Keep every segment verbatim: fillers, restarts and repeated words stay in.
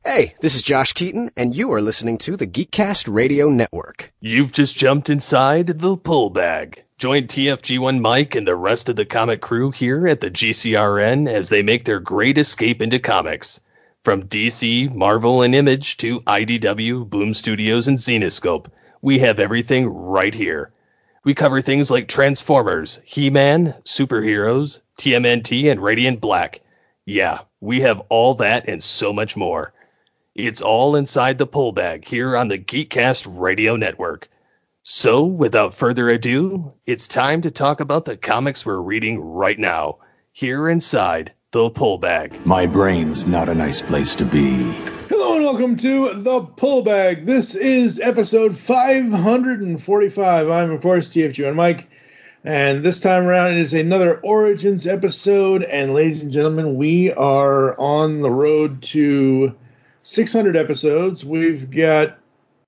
Hey, this is Josh Keaton, and you are listening to the Geekcast Radio Network. You've just jumped inside the pull bag. Join T F G one Mike and the rest of the comic crew here at the G C R N as they make their great escape into comics. From D C, Marvel, and Image to I D W, Boom Studios, and Zenescope, we have everything right here. We cover things like Transformers, He-Man, superheroes, T M N T, and Radiant Black. Yeah, we have all that and so much more. It's all inside the pull bag here on the Geekcast Radio Network. So, without further ado, it's time to talk about the comics we're reading right now, here inside the pull bag. My brain's not a nice place to be. Hello and welcome to the pull bag. This is episode five hundred forty-five. I'm, of course, T F G one Mike. And this time around, it is another Origins episode. And ladies and gentlemen, we are on the road to six hundred episodes. We've got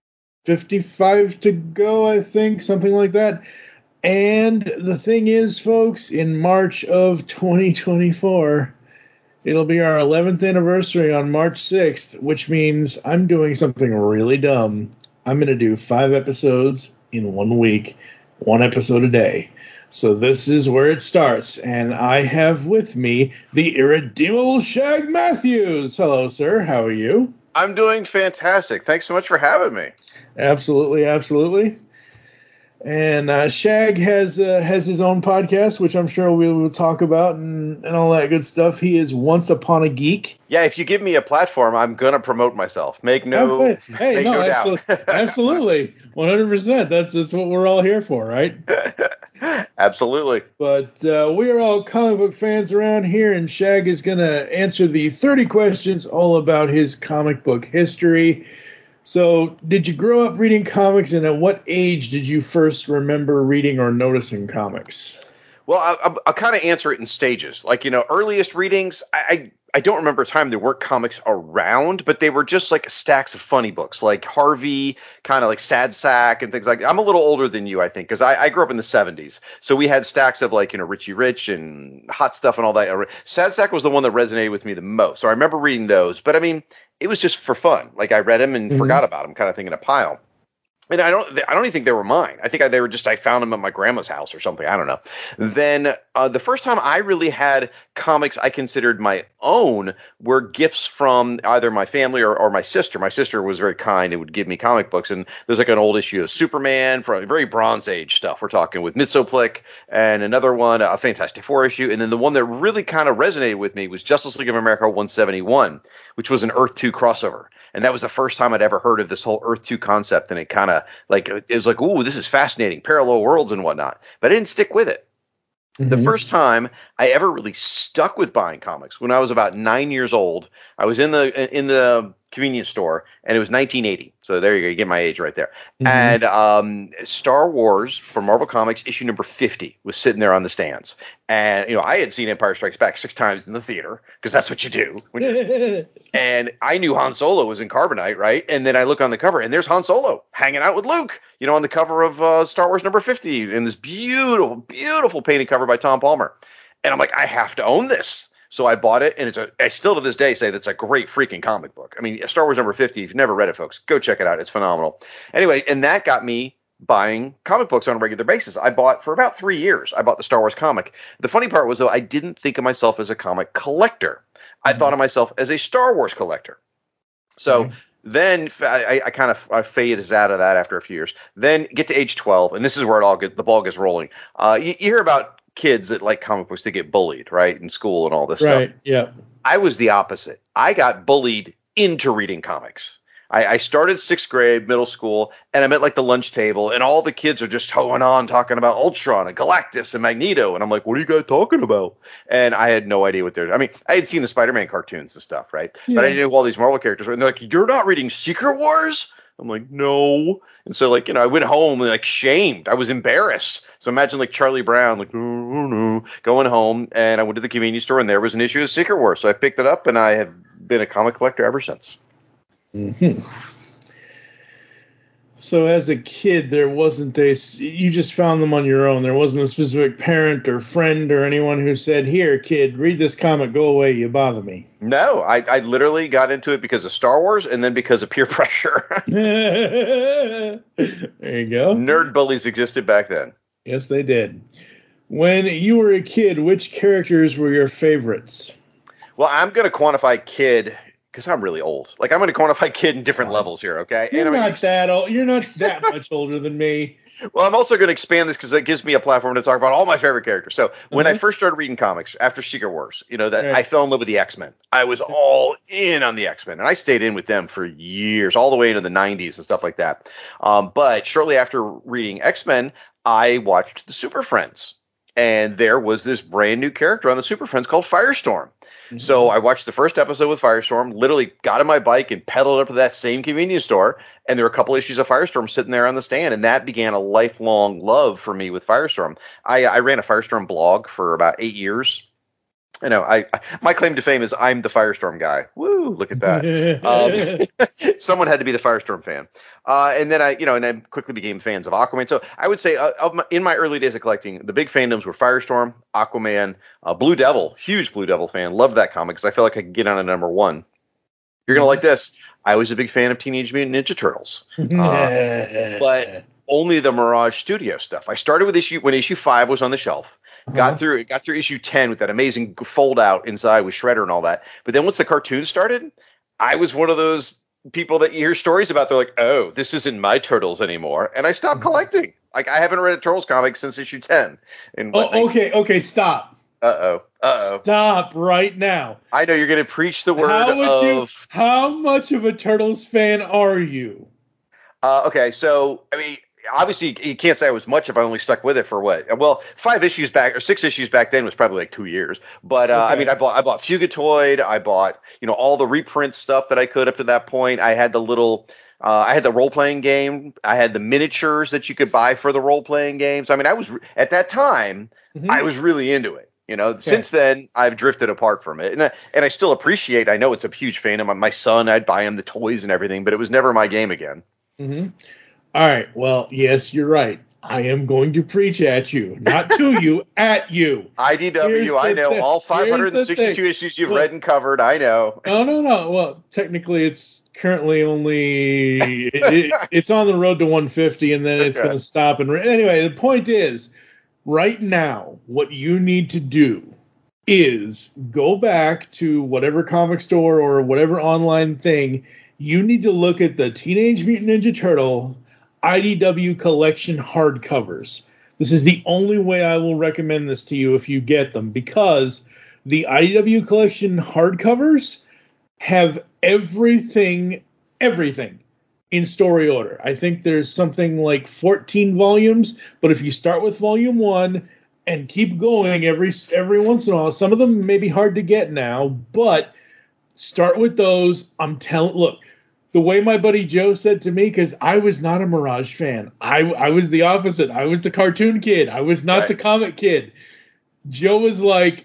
fifty-five to go, I think, something like that. And the thing is, folks, in March of twenty twenty-four, it'll be our eleventh anniversary on March sixth, which means I'm doing something really dumb. I'm going to do five episodes in one week, one episode a day. So this is where it starts, and I have with me the irredeemable Shag Matthews. Hello, sir. How are you? I'm doing fantastic. Thanks so much for having me. Absolutely, absolutely. And uh, Shag has uh, has his own podcast, which I'm sure we will talk about and, and all that good stuff. He is Once Upon a Geek. Yeah, if you give me a platform, I'm going to promote myself. Make no, hey, hey, make no, no absolutely, doubt. absolutely, one hundred percent. That's that's what we're all here for, right? Absolutely. But uh, we are all comic book fans around here, and Shag is going to answer the thirty questions all about his comic book history. So, did you grow up reading comics, and at what age did you first remember reading or noticing comics? Well, I'll, I'll kind of answer it in stages. Like, you know, earliest readings, I, I I don't remember a time there weren't comics around, but they were just like stacks of funny books, like Harvey, kind of like Sad Sack and things like that. I'm a little older than you, I think, because I, I grew up in the seventies. So we had stacks of like, you know, Richie Rich and Hot Stuff and all that. Sad Sack was the one that resonated with me the most. So I remember reading those. But I mean, it was just for fun. Like I read them and mm-hmm. forgot about them, kind of thing in a pile. And I don't, I don't even think they were mine. I think I, they were just, I found them at my grandma's house or something. I don't know. Then uh, the first time I really had comics I considered my own were gifts from either my family or, or my sister. My sister was very kind and would give me comic books. And there's like an old issue of Superman from very Bronze Age stuff. We're talking with Mitsoplik, and another one, a Fantastic Four issue. And then the one that really kind of resonated with me was Justice League of America one seventy-one, which was an Earth two crossover. And that was the first time I'd ever heard of this whole Earth two concept. And it kind of like, it was like, ooh, this is fascinating, parallel worlds and whatnot. But I didn't stick with it. Mm-hmm. The first time I ever really stuck with buying comics, when I was about nine years old, I was in the in the convenience store, and it was nineteen eighty. So there you go, you get my age right there. Mm-hmm. And um, Star Wars from Marvel Comics issue number fifty was sitting there on the stands. And you know, I had seen Empire Strikes Back six times in the theater because that's what you do. When you, and I knew Han Solo was in Carbonite, right? And then I look on the cover, and there's Han Solo hanging out with Luke, you know, on the cover of uh, Star Wars number fifty, in this beautiful, beautiful painted cover by Tom Palmer. And I'm like, I have to own this. So I bought it, and it's a, I still to this day say that's a great freaking comic book. I mean, Star Wars number fifty, if you've never read it, folks, go check it out. It's phenomenal. Anyway, and that got me buying comic books on a regular basis. I bought for about three years. I bought the Star Wars comic. The funny part was, though, I didn't think of myself as a comic collector. I mm-hmm. thought of myself as a Star Wars collector. So mm-hmm. then I, I kind of I faded out of that after a few years. Then get to age twelve, and this is where it all get, the ball gets rolling. Uh, you, you hear about kids that like comic books, they get bullied, right, in school and all this right, stuff. Right, yeah. I was the opposite. I got bullied into reading comics. I, I started sixth grade, middle school, and I'm at like the lunch table, and all the kids are just going on talking about Ultron and Galactus and Magneto, and I'm like, what are you guys talking about? And I had no idea what they're. I mean, I had seen the Spider-Man cartoons and stuff, right? Yeah. But I didn't know who all these Marvel characters were. And they're like, you're not reading Secret Wars? I'm like, no. And so, like, you know, I went home like shamed. I was embarrassed. So imagine like Charlie Brown, like, oh, no, going home, and I went to the convenience store, and there was an issue of Secret Wars. So I picked it up, and I have been a comic collector ever since. Mm-hmm. So as a kid, there wasn't a, you just found them on your own. There wasn't a specific parent or friend or anyone who said, here, kid, read this comic, go away, you bother me. No, I, I literally got into it because of Star Wars and then because of peer pressure. There you go. Nerd bullies existed back then. Yes, they did. When you were a kid, which characters were your favorites? Well, I'm going to quantify kid because I'm really old. Like, I'm going to quantify kid in different levels here, okay? You're and I mean, not that old. You're not that much older than me. Well, I'm also going to expand this because that gives me a platform to talk about all my favorite characters. So when Mm-hmm. I first started reading comics after Secret Wars, you know, that Right. I fell in love with the X-Men. I was all in on the X-Men, and I stayed in with them for years, all the way into the nineties and stuff like that. Um, but shortly after reading X-Men, I watched the Super Friends, and there was this brand new character on the Super Friends called Firestorm. Mm-hmm. So I watched the first episode with Firestorm, literally got on my bike and pedaled up to that same convenience store, and there were a couple issues of Firestorm sitting there on the stand, and that began a lifelong love for me with Firestorm. I, I ran a Firestorm blog for about eight years. I know, I, I my claim to fame is I'm the Firestorm guy. Woo, look at that. um, someone had to be the Firestorm fan. Uh, and then I, you know, and I quickly became fans of Aquaman. So I would say uh, of my, in my early days of collecting, the big fandoms were Firestorm, Aquaman, uh, Blue Devil, huge Blue Devil fan. Loved that comic because I felt like I could get on a number one. You're going to like this. I was a big fan of Teenage Mutant Ninja Turtles. Uh, but only the Mirage Studio stuff. I started with issue when issue five was on the shelf. Got Uh-huh. through got through issue ten with that amazing fold out inside with Shredder and all that. But then once the cartoon started, I was one of those people that you hear stories about. They're like, oh, this isn't my Turtles anymore. And I stopped collecting. Like, I haven't read a Turtles comic since issue ten. And Oh, okay, okay, stop. Uh-oh. Uh-oh. Stop right now. I know you're going to preach the word How would of... you? How much of a Turtles fan are you? Uh, okay, so, I mean... Obviously, you can't say I was much if I only stuck with it for what? Well, five issues back or six issues back then was probably like two years. But uh, Okay. I mean, I bought I bought Fugitoid. I bought you know all the reprint stuff that I could up to that point. I had the little, uh, I had the role playing game. I had the miniatures that you could buy for the role playing games. I mean, I was at that time Mhm. I was really into it. You know, since then I've drifted apart from it, and I, and I still appreciate. I know it's a huge fan of my, my son. I'd buy him the toys and everything, but it was never my game again. Mm-hmm. All right. Well, yes, you're right. I am going to preach at you, not to you, at you. I D W, Here's I the know thing. all Here's five the hundred sixty-two thing. issues you've Look. read and covered. I know. No, no, no. Well, technically, it's currently only it, it, it's on the road to one fifty, and then it's Okay. going to stop. And re- anyway, the point is, right now, what you need to do is go back to whatever comic store or whatever online thing. You need to look at the Teenage Mutant Ninja Turtle I D W collection hardcovers. This is the only way I will recommend this to you if you get them, because the I D W collection hardcovers have everything, everything in story order. I think there's something like fourteen volumes, but if you start with volume one and keep going every every once in a while, some of them may be hard to get now, but start with those. I'm telling, look, the way my buddy Joe said to me, because I was not a Mirage fan. I, I was the opposite. I was the cartoon kid. I was not Right. the comic kid. Joe was like,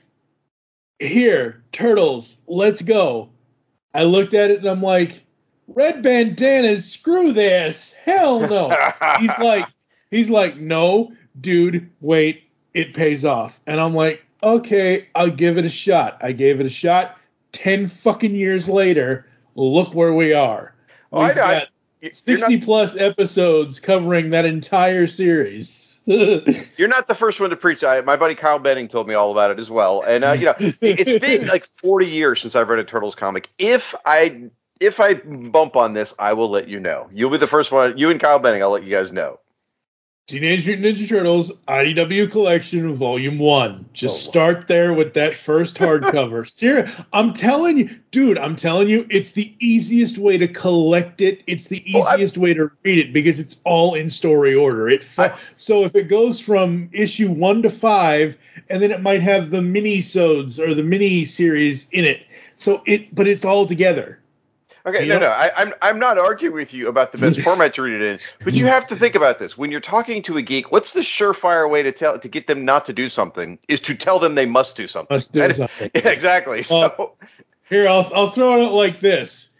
here, Turtles, let's go. I looked at it and I'm like, red bandanas, screw this. Hell no. he's like, he's like, no, dude, wait, it pays off. And I'm like, okay, I'll give it a shot. I gave it a shot. Ten fucking years later, look where we are. Oh, I We've know. I- got You're not, sixty plus episodes covering that entire series. you're not the first one to preach. I, my buddy Kyle Benning told me all about it as well. And uh, you know, it, it's been like forty years since I've read a Turtles comic. If I if I bump on this, I will let you know. You'll be the first one. You and Kyle Benning, I'll let you guys know. Teenage Mutant Ninja Turtles I D W Collection Volume one. Just Oh. start there with that first hardcover. Ser- I'm telling you, dude, I'm telling you, it's the easiest way to collect it. It's the Oh, I- easiest way to read it because it's all in story order. It fu- I- So if it goes from issue one to five, and then it might have the mini-sodes or the mini-series in it. So it, but it's all together. Okay, You no, know- no, I, I'm I'm not arguing with you about the best format to read it in, but you have to think about this. When you're talking to a geek, what's the surefire way to tell to get them not to do something is to tell them they must do something. Must do That- something. exactly. So Here, I'll I'll throw it out like this.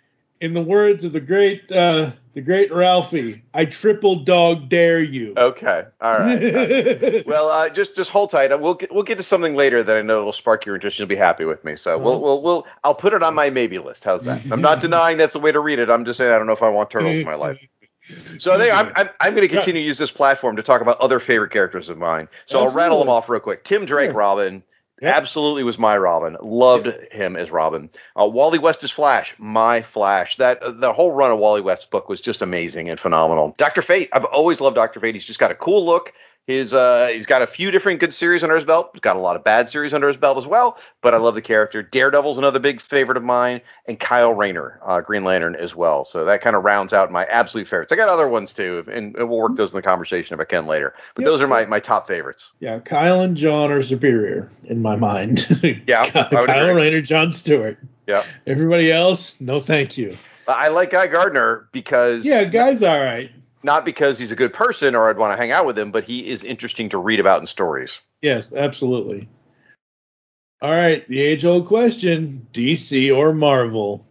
in the words of the great uh, the great Ralphie, I triple dog dare you. Okay, all right. Well, uh, just just hold tight. We'll get we'll get to something later that I know will spark your interest. You'll be happy with me. So we'll we'll we'll I'll put it on my maybe list. How's that? I'm not denying that's the way to read it. I'm just saying I don't know if I want turtles in my life. So there, I'm I'm, I'm going to continue to use this platform to talk about other favorite characters of mine. So Absolutely. I'll rattle them off real quick. Tim Drake, sure. Robin. Yep. Absolutely was my Robin. Loved yep. him as Robin. Uh, Wally West as Flash. My Flash. That uh, the whole run of Wally West's book was just amazing and phenomenal. Doctor Fate. I've always loved Doctor Fate. He's just got a cool look. His uh, he's got a few different good series under his belt. He's got a lot of bad series under his belt as well. But I love the character. Daredevil's another big favorite of mine, and Kyle Rayner, uh, Green Lantern as well. So that kind of rounds out my absolute favorites. I got other ones too, and we'll work those in the conversation if I can later. But yep. those are my, my top favorites. Yeah, Kyle and John are superior in my mind. Yeah, Kyle agree. Rayner, John Stewart. Yeah. Everybody else, no, thank you. I like Guy Gardner because yeah, Guy's all right. Not because he's a good person or I'd want to hang out with him, but he is interesting to read about in stories. Yes, absolutely. All right, the age-old question, D C or Marvel?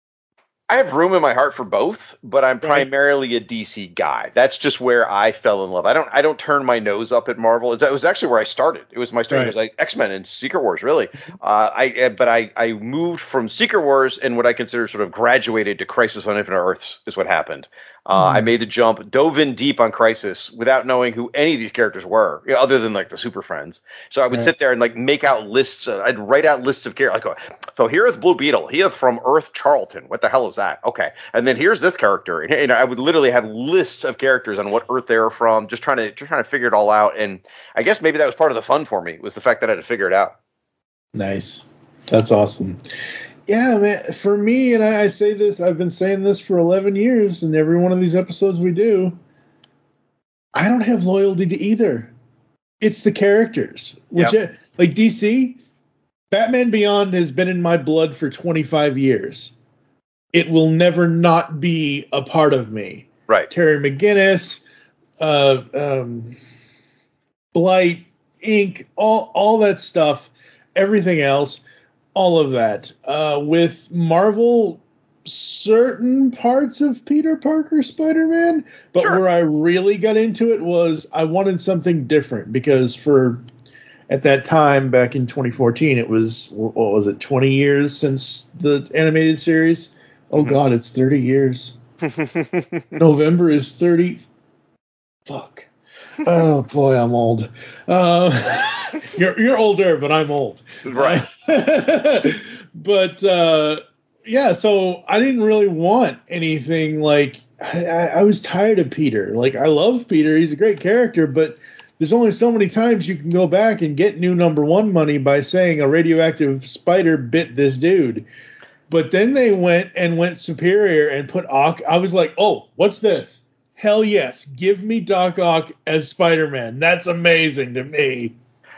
I have room in my heart for both, but I'm right. primarily a D C guy. That's just where I fell in love. I don't I don't turn my nose up at Marvel. It was actually where I started. It was my starting. Right. It was like X-Men and Secret Wars, really. Uh, I but I, I moved from Secret Wars and what I consider sort of graduated to Crisis on Infinite Earths is what happened. Uh, mm. I made the jump, dove in deep on Crisis without knowing who any of these characters were, you know, other than like the Super Friends. So I would right. sit there and like make out lists. Of, I'd write out lists of characters. Like, so here's Blue Beetle. He is from Earth Charlton. What the hell is that? Okay. And then here's this character. And, and I would literally have lists of characters on what Earth they were from, just trying to just trying to figure it all out. And I guess maybe that was part of the fun for me, was the fact that I had to figure it out. Nice. That's awesome. Yeah, man, for me, and I, I say this, I've been saying this for eleven years, and every one of these episodes we do, I don't have loyalty to either. It's the characters. Which, yep. Like D C, Batman Beyond has been in my blood for twenty-five years. It will never not be a part of me. Right. Terry McGinnis, uh, um, Blight, Incorporated, all, all that stuff, everything else. All of that. Uh, with Marvel, certain parts of Peter Parker Spider-Man, but sure. where I really got into it was I wanted something different because for at that time back in twenty fourteen, it was, what was it, twenty years since the animated series? Oh mm-hmm. God, it's thirty years. November is thirty. Fuck. Oh boy, I'm old. Uh, you're you're older, but I'm old. Right. But uh, yeah, so I didn't really want anything like I, I was tired of Peter. Like I love Peter; he's a great character, but there's only so many times you can go back and get new number one money by saying a radioactive spider bit this dude. But then they went and went superior and put Ock. I was like, oh, what's this? Hell yes, give me Doc Ock as Spider-Man. That's amazing to me.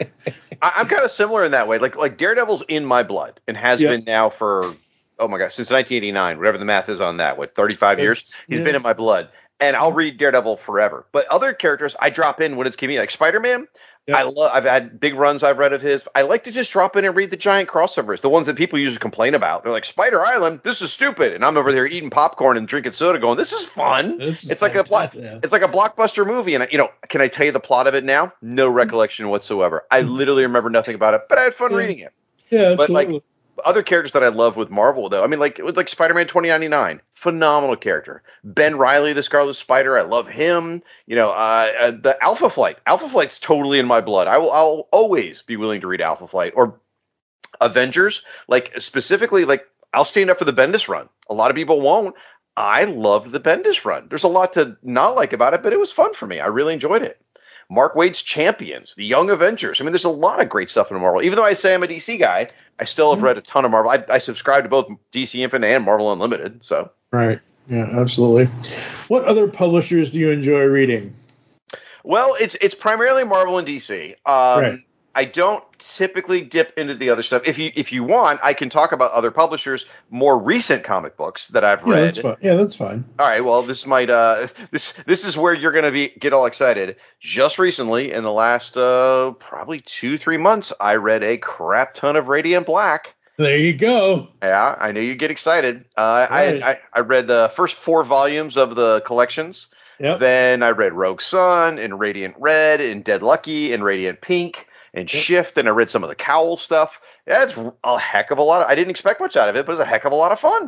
I'm kind of similar in that way. Like like Daredevil's in my blood and has yep. been now for, oh my gosh, since nineteen eighty-nine, whatever the math is on that, what, thirty-five it's, years? He's yeah. been in my blood. And I'll read Daredevil forever. But other characters, I drop in when it's convenient. Like Spider-Man, yep. I love. I've had big runs I've read of his. I like to just drop in and read the giant crossovers, the ones that people usually complain about. They're like, Spider Island, this is stupid. And I'm over there eating popcorn and drinking soda going, this is fun. This is it's like a block, yeah. It's like a blockbuster movie. And, you know, can I tell you the plot of it now? No recollection whatsoever. I literally remember nothing about it, but I had fun yeah. reading it. Yeah, but absolutely. like other characters that I love with Marvel, though, I mean, like with like Spider-Man twenty ninety-nine, phenomenal character. Ben Reilly, the Scarlet Spider, I love him. You know, uh, uh, the Alpha Flight. Alpha Flight's totally in my blood. I will, I'll always be willing to read Alpha Flight or Avengers. Like specifically, like I'll stand up for the Bendis run. A lot of people won't. I loved the Bendis run. There's a lot to not like about it, but it was fun for me. I really enjoyed it. Mark Waid's Champions, the Young Avengers. I mean, there's a lot of great stuff in Marvel. Even though I say I'm a D C guy, I still have read a ton of Marvel. I, I subscribe to both D C Infinite and Marvel Unlimited. So right, yeah, absolutely. What other publishers do you enjoy reading? Well, it's it's primarily Marvel and D C. Um, right. I don't typically dip into the other stuff. If you if you want, I can talk about other publishers, more recent comic books that I've yeah, read. That's fine. Yeah, that's fine. All right. Well, this might uh this this is where you're gonna be get all excited. Just recently, in the last uh probably two three months, I read a crap ton of Radiant Black. There you go. Yeah, I knew you'd get excited. Uh, Right. I, I I read the first four volumes of the collections. Yep. Then I read Rogue Sun and Radiant Red and Dead Lucky and Radiant Pink and Yep. Shift, and I read some of the Cowl stuff. Yeah, it's a heck of a lot. Of, I didn't expect much out of it, but it was a heck of a lot of fun.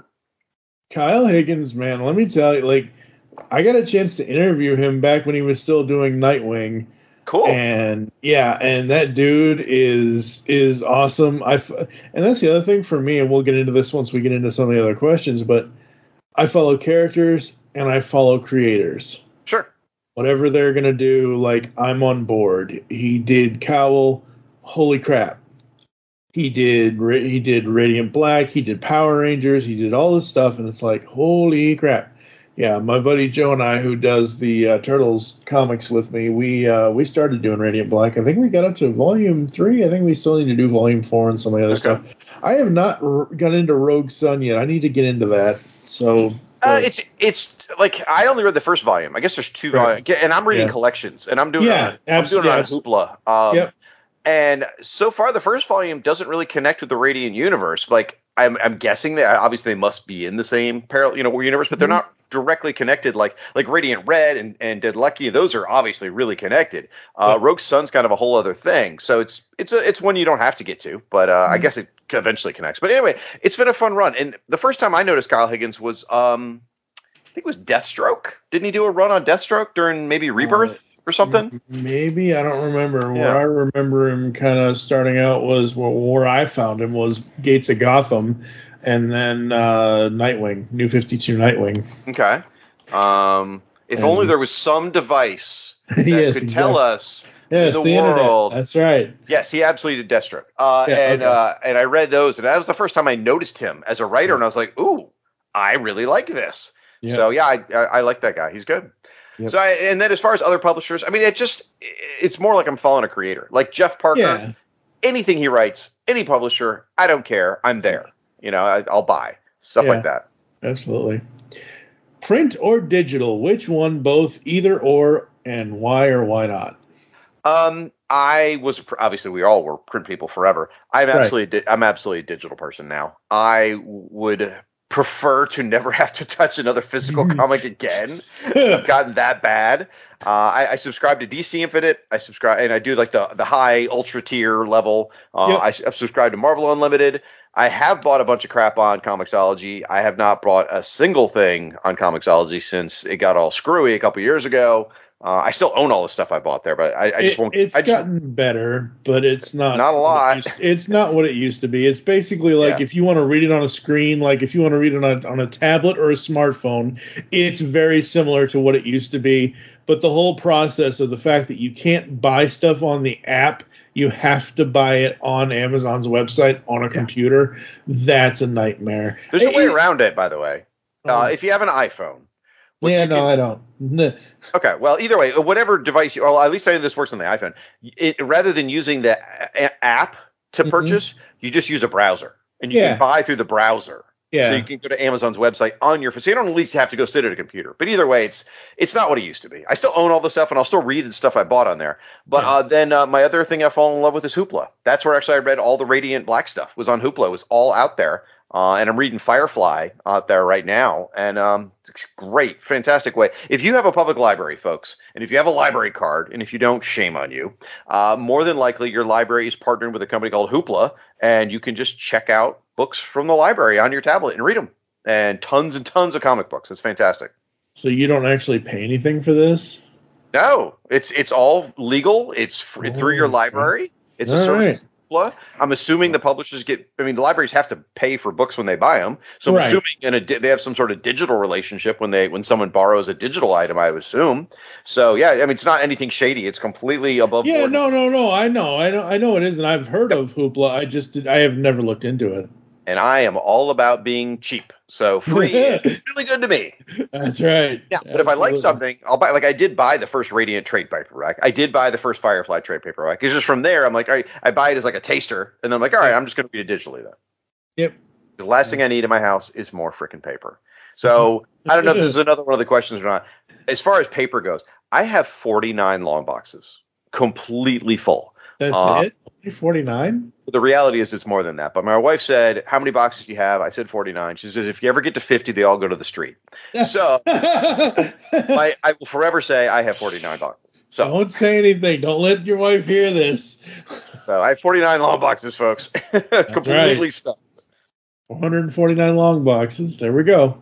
Kyle Higgins, man, let me tell you, like, I got a chance to interview him back when he was still doing Nightwing. Cool. And yeah, and that dude is is awesome. I f- and that's the other thing for me, and we'll get into this once we get into some of the other questions. But I follow characters and I follow creators. Sure. Whatever they're gonna do, like I'm on board. He did Cowl. Holy crap! He did Ra- he did Radiant Black. He did Power Rangers. He did all this stuff, and it's like holy crap. Yeah, my buddy Joe and I, who does the uh, Turtles comics with me, we uh, we started doing Radiant Black. I think we got up to volume three. I think we still need to do volume four and some of the other Okay. stuff. I have not r- got into Rogue Sun yet. I need to get into that. So Uh, it's it's like I only read the first volume. I guess there's two Right. volumes, and I'm reading Yeah. collections, and I'm doing Yeah, it on, I'm doing it on absolutely. Hoopla. Um, Yep. And so far, the first volume doesn't really connect with the Radiant universe. Like I'm, I'm guessing that obviously they must be in the same parallel, you know, universe, but they're Mhm. not directly connected. Like like Radiant Red and, and Dead Lucky, those are obviously really connected. Uh, Yeah. Rogue Sun's kind of a whole other thing. So it's it's a, it's one you don't have to get to, but uh, I Mhm. guess it eventually connects. But anyway, it's been a fun run. And the first time I noticed Kyle Higgins was, um, I think it was Deathstroke. Didn't he do a run on Deathstroke during maybe Rebirth Uh, or something? maybe I don't remember. Yeah. Where I remember him kind of starting out was where, where I found him was Gates of Gotham, and then uh, Nightwing, New fifty-two Nightwing. Okay. Um, if And- only there was some device that Yes, could tell exactly. us Yes, the the, world. internet. That's right. Yes, he absolutely did Deathstroke. Uh, Yeah, and okay. uh, and I read those, and that was the first time I noticed him as a writer, and I was like, ooh, I really like this. Yeah. So yeah, I, I I like that guy. He's good. Yep. So I, and then as far as other publishers, I mean, it just it's more like I'm following a creator, like Jeff Parker. Yeah. Anything he writes, any publisher, I don't care. I'm there. You know, I, I'll buy stuff Yeah. like that. Absolutely. Print or digital? Which one? Both? Either or? And why or why not? Um, I was obviously we all were print people forever. I'm Right. absolutely di- I'm absolutely a digital person now. I would prefer to never have to touch another physical comic again. I've gotten that bad. Uh, I, I subscribe to D C Infinite. I subscribe and I do like the the high ultra tier level. Uh, Yep. I, I've subscribed to Marvel Unlimited. I have bought a bunch of crap on Comixology. I have not bought a single thing on Comixology since it got all screwy a couple years ago. Uh, I still own all the stuff I bought there, but I, I just It- won't. It's I just, gotten better, but it's not Not a what lot. It used, it's not what it used to be. It's basically like Yeah. if you want to read it on a screen, like if you want to read it on a, on a tablet or a smartphone, it's very similar to what it used to be. But the whole process of the fact that you can't buy stuff on the app, you have to buy it on Amazon's website on a computer. That's a nightmare. There's a way It- around it, by the way. Uh, if you have an iPhone. what Yeah, you no, can- I don't. No. Okay, well, either way, whatever device you, well, at least I know this works on the iPhone. It, rather than using the a- a- app to Mhm. purchase, you just use a browser, and you Yeah. can buy through the browser. Yeah. So you can go to Amazon's website on your phone. So you don't at least have to go sit at a computer. But either way, it's it's not what it used to be. I still own all the stuff, and I'll still read the stuff I bought on there. But Yeah. uh, then uh, my other thing I fall in love with is Hoopla. That's where actually I read all the Radiant Black stuff. Was on Hoopla. It was all out there. Uh, and I'm reading Firefly out there right now, and um, it's great, fantastic way. If you have a public library, folks, and if you have a library card, and if you don't, shame on you. Uh, more than likely, your library is partnered with a company called Hoopla, and you can just check out books from the library on your tablet and read them. And tons and tons of comic books. It's fantastic. So you don't actually pay anything for this? No, it's it's all legal. It's fr- through your Oh, library. It's a all service. right. Hoopla. I'm assuming the publishers get. I mean, the libraries have to pay for books when they buy them. So I'm Right. assuming in a, di- they have some sort of digital relationship when they when someone borrows a digital item. I would assume. So yeah, I mean, it's not anything shady. It's completely above Yeah, board. no, no, no. I know, I know, I know it is, and I've heard of Hoopla. I just, did, I have never looked into it. And I am all about being cheap. So free is really good to me. That's right. Yeah, but if I like Absolutely. something, I'll buy. Like I did buy the first Radiant trade paperback. I did buy the first Firefly trade paperback. It's just from there, I'm like, all right, I buy it as like a taster, and then I'm like, all right, I'm just going to read it digitally then. Yep. The last thing I need in my house is more freaking paper. So I don't know if this is another one of the questions or not. As far as paper goes, I have forty-nine long boxes, completely full. That's Uh, it? forty-nine? The reality is it's more than that. But my wife said, how many boxes do you have? I said forty-nine. She says, if you ever get to fifty, they all go to the street. So I, I will forever say I have forty-nine boxes. So Don't say anything. Don't let your wife hear this. So I have forty-nine long boxes, folks. Completely right. stuffed. one hundred forty-nine long boxes. There we go.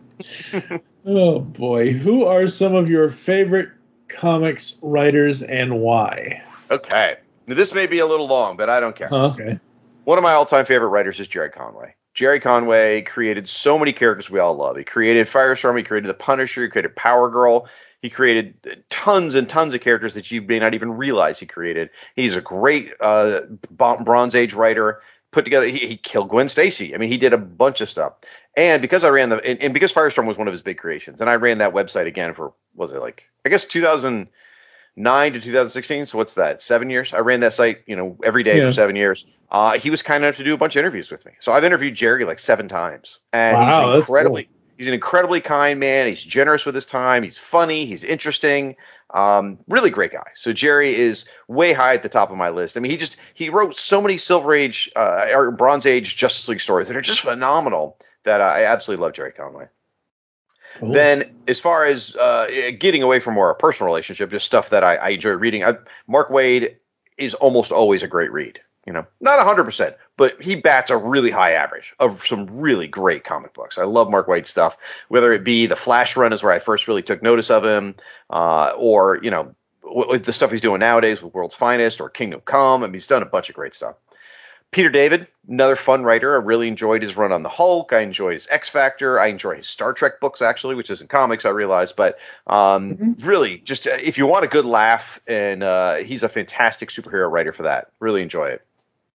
Oh, boy. Who are some of your favorite comics writers and why? Okay. Now, this may be a little long, but I don't care. Huh? Okay. One of my all-time favorite writers is Jerry Conway. Jerry Conway created so many characters we all love. He created Firestorm. He created the Punisher. He created Power Girl. He created tons and tons of characters that you may not even realize he created. He's a great uh, Bronze Age writer. Put together, he, he killed Gwen Stacy. I mean, he did a bunch of stuff. And because I ran the, and, and because Firestorm was one of his big creations, and I ran that website again for, what was it like, I guess two thousand nine to two thousand sixteen. So what's that? Seven years. I ran that site, you know, every day yeah. for seven years. Uh, he was kind enough to do a bunch of interviews with me. So I've interviewed Jerry like seven times, and wow, he's incredibly. That's cool. He's an incredibly kind man. He's generous with his time. He's funny. He's interesting. Um, really great guy. So Jerry is way high at the top of my list. I mean, he just he wrote so many Silver Age uh, or Bronze Age Justice League stories that are just phenomenal that uh, I absolutely love Jerry Conway. Cool. Then, as far as uh, getting away from more a personal relationship, just stuff that I, I enjoy reading, I, Mark Waid is almost always a great read. You know, not one hundred percent, but he bats a really high average of some really great comic books. I love Mark Waid stuff, whether it be the Flash run is where I first really took notice of him, uh, or, you know, with the stuff he's doing nowadays with World's Finest or Kingdom Come. I mean, he's done a bunch of great stuff. Peter David, another fun writer. I really enjoyed his run on the Hulk. I enjoyed his X Factor. I enjoy his Star Trek books, actually, which isn't comics, I realize. But um, mm-hmm. really, just uh, if you want a good laugh, and uh, he's a fantastic superhero writer for that. Really enjoy it.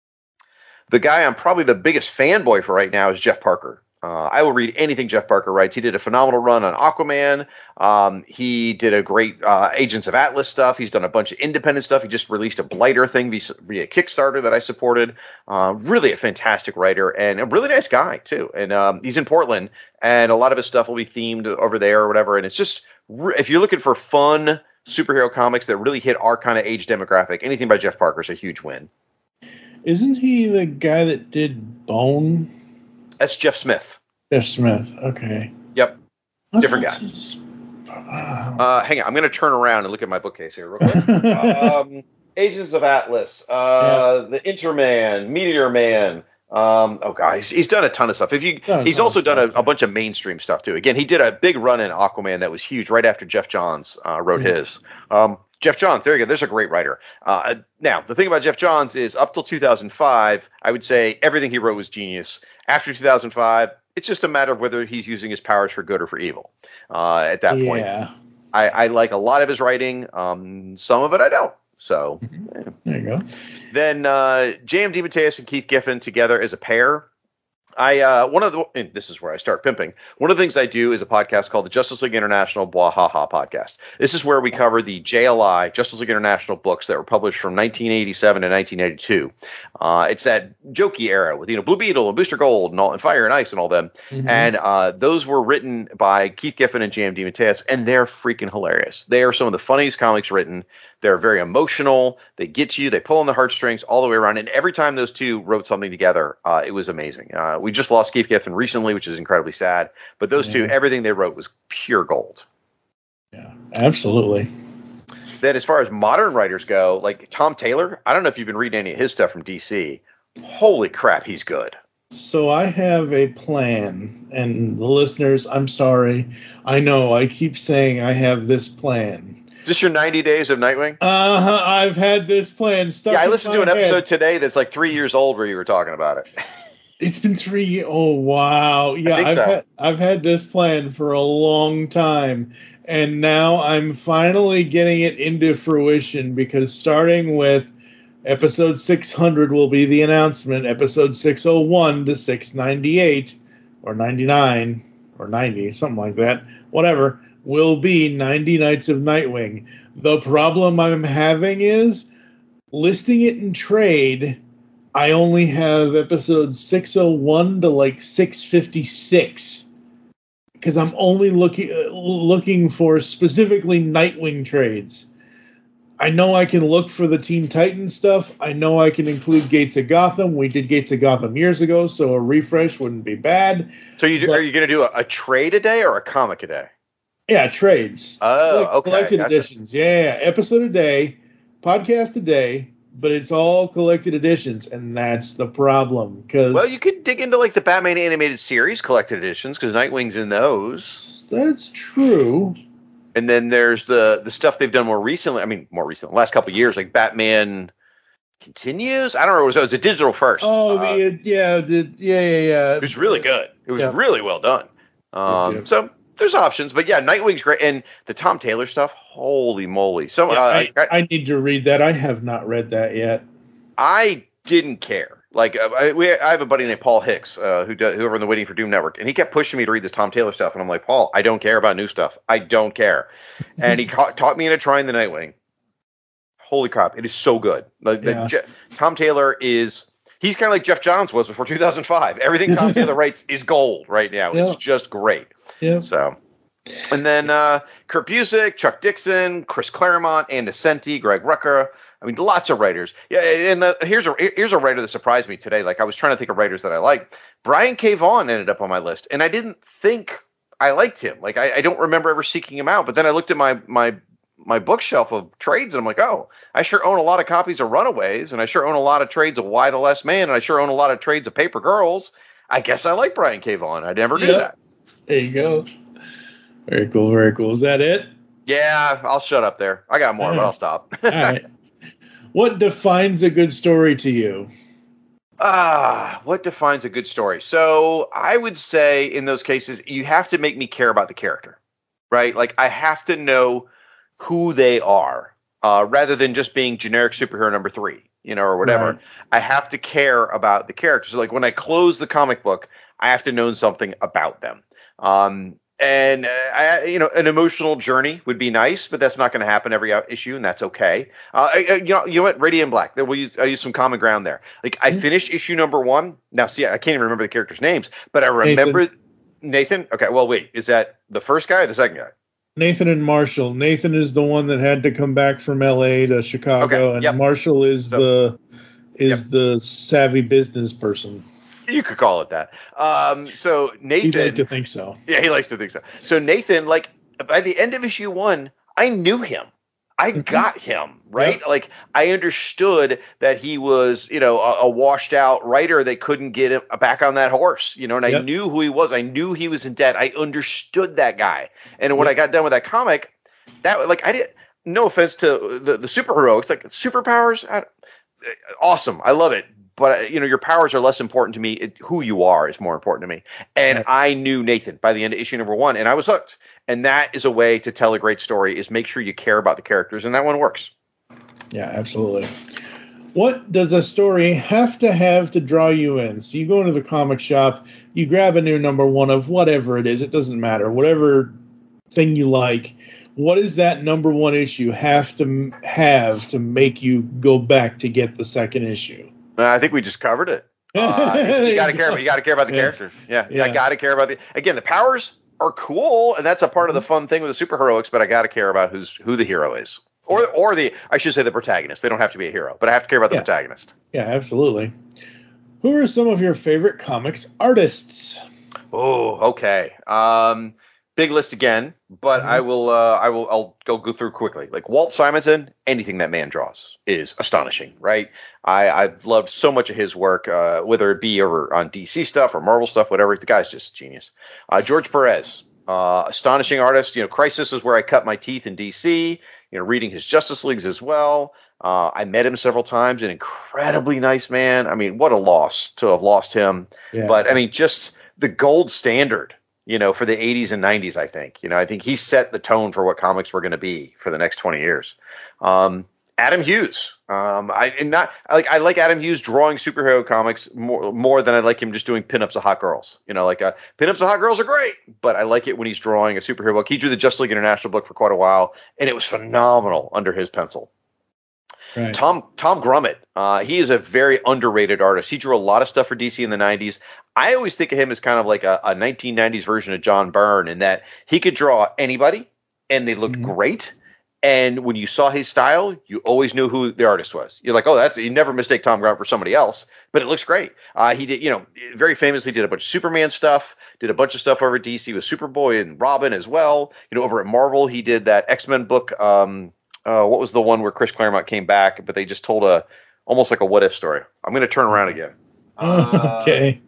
The guy I'm probably the biggest fanboy for right now is Jeff Parker. Uh, I will read anything Jeff Parker writes. He did a phenomenal run on Aquaman. Um, he did a great uh, Agents of Atlas stuff. He's done a bunch of independent stuff. He just released a Blighter thing via, via Kickstarter that I supported. Uh, really a fantastic writer and a really nice guy, too. And um, he's in Portland, and a lot of his stuff will be themed over there or whatever. And it's just, if you're looking for fun superhero comics that really hit our kind of age demographic, anything by Jeff Parker is a huge win. Isn't he the guy that did Bone? That's Jeff Smith. Jeff Smith. Okay. Yep. What Different guy. Is... Wow. Uh, hang on. I'm going to turn around and look at my bookcase here real quick. um, Agents of Atlas. Uh, yeah. The Interman. Meteor Man. Um, oh, God. He's, he's done a ton of stuff. If you, He's also done a, a bunch of mainstream stuff, too. Again, he did a big run in Aquaman that was huge right after Jeff Johns uh, wrote mm-hmm. his. Um, Jeff Johns, there you go. There's a great writer. Uh, now, the thing about Jeff Johns is up till two thousand five, I would say everything he wrote was genius. After two thousand five, it's just a matter of whether he's using his powers for good or for evil. Uh, at that point, yeah. I, I like a lot of his writing. Um, some of it I don't. So mm-hmm. There you go. Then uh, J M DeMatteis and Keith Giffen together as a pair. I uh, one of the and this is where I start pimping. One of the things I do is a podcast called the Justice League International Bwahaha podcast. This is where we cover the J L I Justice League International books that were published from nineteen eighty-seven to nineteen eighty-two. Uh, it's that jokey era with you know Blue Beetle and Booster Gold and all and Fire and Ice and all them. Mm-hmm. And uh, those were written by Keith Giffen and J M DeMatteis, and they're freaking hilarious. They are some of the funniest comics written. They're very emotional. They get to you. They pull on the heartstrings all the way around. And every time those two wrote something together, uh, it was amazing. Uh, we just lost Keith Giffen recently, which is incredibly sad. But those yeah. two, everything they wrote was pure gold. Yeah, absolutely. Then as far as modern writers go, like Tom Taylor, I don't know if you've been reading any of his stuff from D C. Holy crap, he's good. So I have a plan. And the listeners, I'm sorry. I know I keep saying I have this plan. Is this your ninety days of Nightwing? Uh-huh. I've had this plan stuck Yeah, I listened to an head. episode today that's like three years old where you were talking about it. It's been three. Oh, wow. Yeah, I think I've, so. had, I've had this plan for a long time. And now I'm finally getting it into fruition because starting with episode six hundred will be the announcement. Episode six oh one to six ninety-eight or ninety-nine or ninety, something like that. Whatever. Will be ninety Nights of Nightwing. The problem I'm having is listing it in trade. I only have episode six oh one to like six fifty-six because I'm only looking uh, looking for specifically Nightwing trades. I know I can look for the Teen Titans stuff. I know I can include Gates of Gotham. We did Gates of Gotham years ago, so a refresh wouldn't be bad. So you do, but, are you going to do a, a trade a day or a comic a day? Yeah, trades. Oh, like, okay. Collected Gotcha. editions. Yeah, yeah, episode a day, podcast a day, but it's all collected editions, and that's the problem. Cause Well, you could dig into like the Batman animated series collected editions because Nightwing's in those. That's true. And then there's the the stuff they've done more recently. I mean, more recently, last couple of years, like Batman Continues. I don't know. It was, it was a digital first. Oh, uh, the, yeah, the, yeah, yeah, yeah. It was really good. It was Yeah. really well done. Um, Yeah. so there's options, but yeah, Nightwing's great, and the Tom Taylor stuff. Holy moly! So Yeah, uh, I, I, I need to read that. I have not read that yet. I didn't care. Like uh, I, we, I have a buddy named Paul Hicks, uh, who does whoever in the Waiting for Doom network, and he kept pushing me to read this Tom Taylor stuff, and I'm like, Paul, I don't care about new stuff. I don't care. And he ca- taught me into trying the Nightwing. Holy crap! It is so good. Like the, Yeah. Je- Tom Taylor is. He's kind of like Jeff Johns was before two thousand five. Everything Tom Taylor writes is gold right now. Yeah. It's just great. Yeah. So, and then uh, Kurt Busiek, Chuck Dixon, Chris Claremont, Ann Nesenti, Greg Rucka. I mean, lots of writers. Yeah, and the, here's a here's a writer that surprised me today. Like I was trying to think of writers that I like. Brian K. Vaughan ended up on my list, and I didn't think I liked him. Like I, I don't remember ever seeking him out. But then I looked at my my my bookshelf of trades, and I'm like, oh, I sure own a lot of copies of Runaways, and I sure own a lot of trades of Why the Last Man, and I sure own a lot of trades of Paper Girls. I guess I like Brian K. Vaughan. I never knew Yep. that. There you go. Very cool. Very cool. Is that it? Yeah, I'll shut up there. I got more, but I'll stop. All right. What defines a good story to you? Ah, what defines a good story? So I would say in those cases, you have to make me care about the character, right? Like I have to know who they are, uh, rather than just being generic superhero number three, you know, or whatever. Right. I have to care about the characters. So like when I close the comic book, I have to know something about them. Um, and uh, I, you know, an emotional journey would be nice, but that's not going to happen every uh, issue, and that's okay. Uh, I, I- you know, you know what? Radiant Black. There, we'll use, I use some common ground there. Like I finished issue number one. Now, see, I can't even remember the characters' names, but I remember Nathan. Nathan? Okay, well, wait, is that the first guy or the second guy? Nathan and Marshall. Nathan is the one that had to come back from L A to Chicago, Okay, and yep. Marshall is So- the is Yep. the savvy business person. You could call it that. Um, so Nathan. He'd like to think so. Yeah, he likes to think so. So Nathan, like by the end of issue one, I knew him. I got him, right? Yep. Like I understood that he was, you know, a, a washed out writer that couldn't get him back on that horse, you know, and I Yep. knew who he was. I knew he was in debt. I understood that guy. And when Yep. I got done with that comic, that like I did no offense to the, the superheroics, like superpowers, I, awesome. I love it. But, you know, your powers are less important to me. It, who you are is more important to me. And Right. I knew Nathan by the end of issue number one, and I was hooked. And that is a way to tell a great story, is make sure you care about the characters, and that one works. Yeah, absolutely. What does a story have to have to draw you in? So you go into the comic shop, you grab a new number one of whatever it is. It doesn't matter. Whatever thing you like. What does that number one issue have to m- have to make you go back to get the second issue? Uh, I think we just covered it. Uh, There you got to you care. go. You got to care about the Yeah. characters. Yeah, Yeah. I got to care about the. Again, the powers are cool, and that's a part of the fun thing with the superheroics. But I got to care about who's who the hero is, or or the I should say the protagonist. They don't have to be a hero, but I have to care about the Yeah. protagonist. Yeah, absolutely. Who are some of your favorite comics artists? Oh, okay. Um, big list again, but I will. Uh, I will. I'll go go through quickly. Like Walt Simonson, anything that man draws is astonishing, right? I I've loved so much of his work, uh, whether it be over on D C stuff or Marvel stuff, whatever. The guy's just genius. Uh, George Perez, uh, astonishing artist. You know, Crisis is where I cut my teeth in D C. You know, reading his Justice Leagues as well. Uh, I met him several times. An incredibly nice man. I mean, what a loss to have lost him. Yeah. But I mean, just the gold standard, you know, for the eighties and nineties, I think. You know, I think he set the tone for what comics were going to be for the next twenty years. Um, Adam Hughes. Um, I and not I like I like Adam Hughes drawing superhero comics more more than I like him just doing pinups of hot girls. You know, like uh, pinups of hot girls are great, but I like it when he's drawing a superhero book. He drew the Justice League International book for quite a while, and it was phenomenal under his pencil. Right. Tom Tom Grummett, uh, he is a very underrated artist. He drew a lot of stuff for D C in the nineties. I always think of him as kind of like a, a nineteen nineties version of John Byrne, in that he could draw anybody and they looked Mhm. great. And when you saw his style, you always knew who the artist was. You're like, oh, that's, you never mistake Tom Grant for somebody else, but it looks great. Uh, he did, you know, very famously did a bunch of Superman stuff, did a bunch of stuff over at D C with Superboy and Robin as well. You know, over at Marvel, he did that X-Men book. Um, uh, what was the one where Chris Claremont came back, but they just told a, almost like a what if story. I'm going to turn around again. Uh, okay.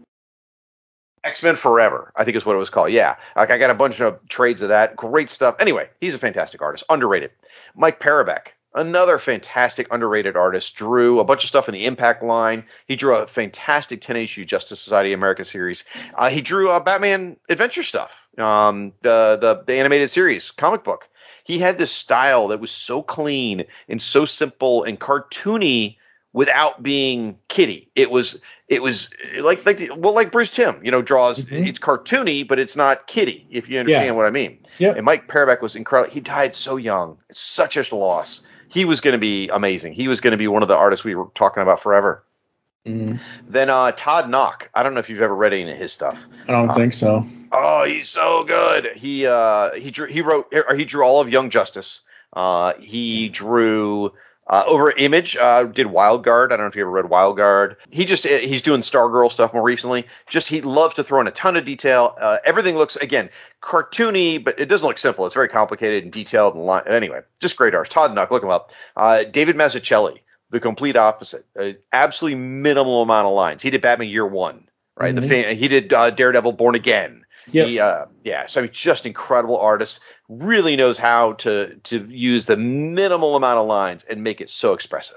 X-Men Forever, I think is what it was called. Yeah. Like I got a bunch of trades of that. Great stuff. Anyway, he's a fantastic artist. Underrated. Mike Parobeck, another fantastic underrated artist, drew a bunch of stuff in the Impact line. He drew a fantastic ten-issue Justice Society America series. Uh, he drew uh, Batman Adventure stuff, um, the, the the animated series, comic book. He had this style that was so clean and so simple and cartoony without being kiddie. It was it was like like the, well like Bruce Timm, you know, draws. Mm-hmm. It's cartoony, but it's not kiddie, if you understand yeah. what I mean. Yep. And Mike Parobeck was incredible. He died so young. It's such a loss. He was going to be amazing. He was going to be one of the artists we were talking about forever. Mm-hmm. Then uh, Todd Knock. I don't know if you've ever read any of his stuff. I don't uh, think so. Oh, he's so good. He uh, he drew he wrote or he drew all of Young Justice. Uh, he drew. Uh, over at Image, uh, did Wild Guard. I don't know if you ever read Wild Guard. He just he's doing Stargirl stuff more recently. Just he loves to throw in a ton of detail. Uh, everything looks again cartoony, but it doesn't look simple. It's very complicated and detailed. And li- anyway, just great art. Todd Knock, look him up. Uh, David Mazzucchelli, the complete opposite. Uh, absolutely minimal amount of lines. He did Batman Year One, right? Mm-hmm. The fa- he did uh, Daredevil Born Again. Yep. He, uh, yeah, so I mean, just incredible artist. Really knows how to to use the minimal amount of lines and make it so expressive.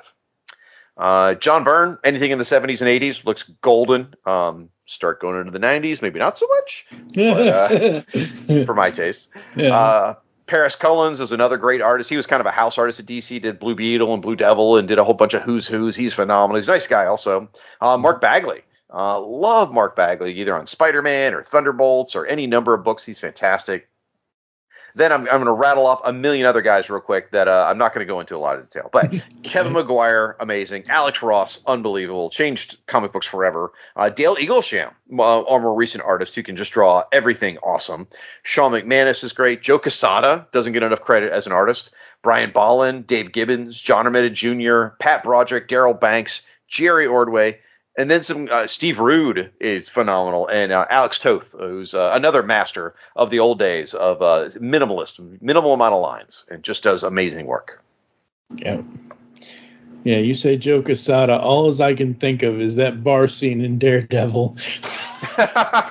Uh, John Byrne, anything in the seventies and eighties looks golden. Um, start going into the nineties, maybe not so much, but, uh, for my taste. Yeah. Uh, Paris Cullins is another great artist. He was kind of a house artist at D C, did Blue Beetle and Blue Devil, and did a whole bunch of Who's Who's. He's phenomenal. He's a nice guy also. Uh, Mark Bagley. Uh, love Mark Bagley, either on Spider-Man or Thunderbolts or any number of books. He's fantastic. Then I'm, I'm going to rattle off a million other guys real quick that uh, I'm not going to go into a lot of detail. But Kevin Maguire, amazing. Alex Ross, unbelievable. Changed comic books forever. Uh, Dale Eaglesham, uh, our more recent artist who can just draw everything awesome. Sean McManus is great. Joe Quesada doesn't get enough credit as an artist. Brian Bolland, Dave Gibbons, John Romita Junior, Pat Broderick, Daryl Banks, Jerry Ordway. And then some uh, Steve Rude is phenomenal, and uh, Alex Toth, who's uh, another master of the old days of uh, minimalist, minimal amount of lines, and just does amazing work. Yeah, yeah. You say Joe Quesada, all as I can think of is that bar scene in Daredevil. Well,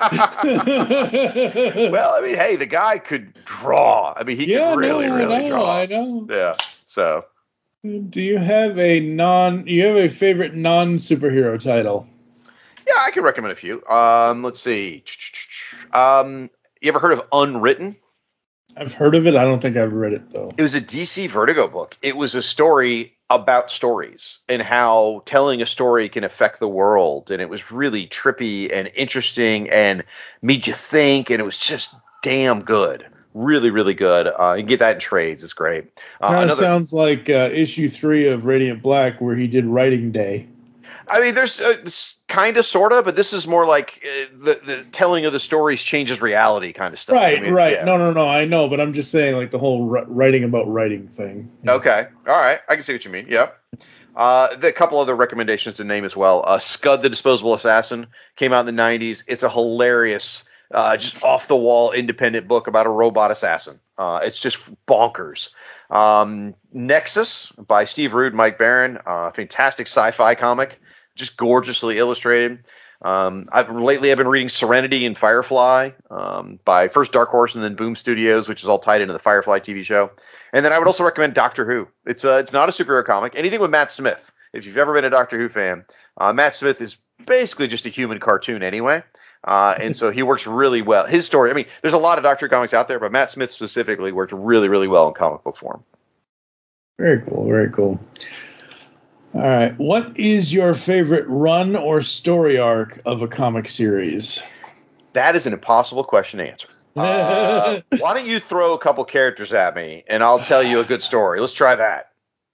I mean, hey, the guy could draw. I mean, he yeah, could really, no, really I know, draw. I know. Yeah. So. Do you have a non? You have a favorite non superhero title? Yeah, I can recommend a few. Um, let's see. Um, you ever heard of Unwritten? I've heard of it. I don't think I've read it though. It was a D C Vertigo book. It was a story about stories and how telling a story can affect the world. And it was really trippy and interesting and made you think. And it was just damn good. Really, really good. Uh, you can get that in trades. It's great. Uh, kind of another, sounds like uh, issue three of Radiant Black where he did Writing Day. I mean, there's uh, kind of, sort of, but this is more like uh, the, the telling of the stories changes reality kind of stuff. Right, I mean, right. Yeah. No, no, no. I know, but I'm just saying like the whole r- writing about writing thing. Yeah. Okay. All right. I can see what you mean. Yep. Uh, the couple other recommendations to name as well. Uh, Scud the Disposable Assassin came out in the nineties. It's a hilarious Uh, just off the wall independent book about a robot assassin. Uh, it's just bonkers. Um, Nexus by Steve Rude, Mike Barron, uh, fantastic sci-fi comic, just gorgeously illustrated. Um, I've lately I've been reading Serenity and Firefly um, by first Dark Horse and then Boom Studios, which is all tied into the Firefly T V show. And then I would also recommend Doctor Who. It's uh, it's not a superhero comic. Anything with Matt Smith. If you've ever been a Doctor Who fan, uh, Matt Smith is basically just a human cartoon anyway. Uh, and so he works really well. His story, I mean, there's a lot of Doctor Who comics out there, but Matt Smith specifically worked really, really well in comic book form. Very cool, very cool. All right. What is your favorite run or story arc of a comic series? That is an impossible question to answer. Uh, why don't you throw a couple characters at me, and I'll tell you a good story. Let's try that.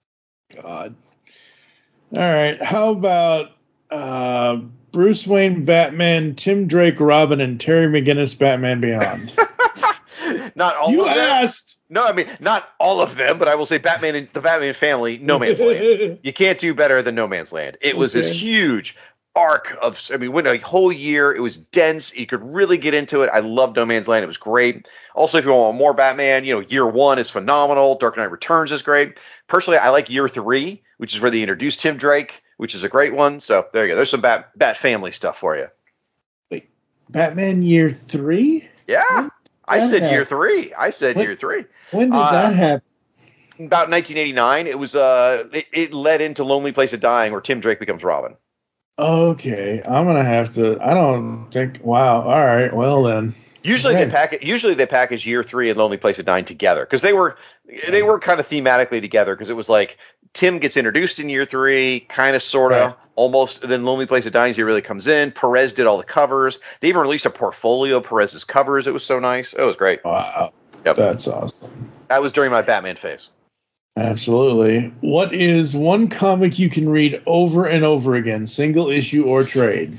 God. All right. How about... Uh, Bruce Wayne Batman, Tim Drake Robin, and Terry McGinnis Batman Beyond. not all You of them. asked. No, I mean, not all of them, but I will say Batman and the Batman family, No Man's Land. You can't do better than No Man's Land. It was Okay. this huge arc of, I mean, went a whole year. It was dense. You could really get into it. I loved No Man's Land. It was great. Also, if you want more Batman, you know, year one is phenomenal. Dark Knight Returns is great. Personally, I like year three, which is where they introduced Tim Drake, which is a great one. So there you go. There's some Bat, Bat family stuff for you. Wait, Batman Year Three? Yeah. I that said happen? year three. I said What? year three. When did Uh, that happen? About nineteen eighty-nine. It was uh, it, it led into Lonely Place of Dying, where Tim Drake becomes Robin. Okay, I'm gonna have to. I don't think. Wow. All right. Well then. Usually Okay. they package. Usually they package year three and Lonely Place of Dying together because they were they were kind of thematically together because it was like Tim gets introduced in year three, kind of, sort of, Right. almost. Then Lonely Place of Dying, he really comes in. Perez did all the covers. They even released a portfolio of Perez's covers. It was so nice. It was great. Wow. Yep. That's awesome. That was during my Batman phase. Absolutely. What is one comic you can read over and over again, single issue or trade?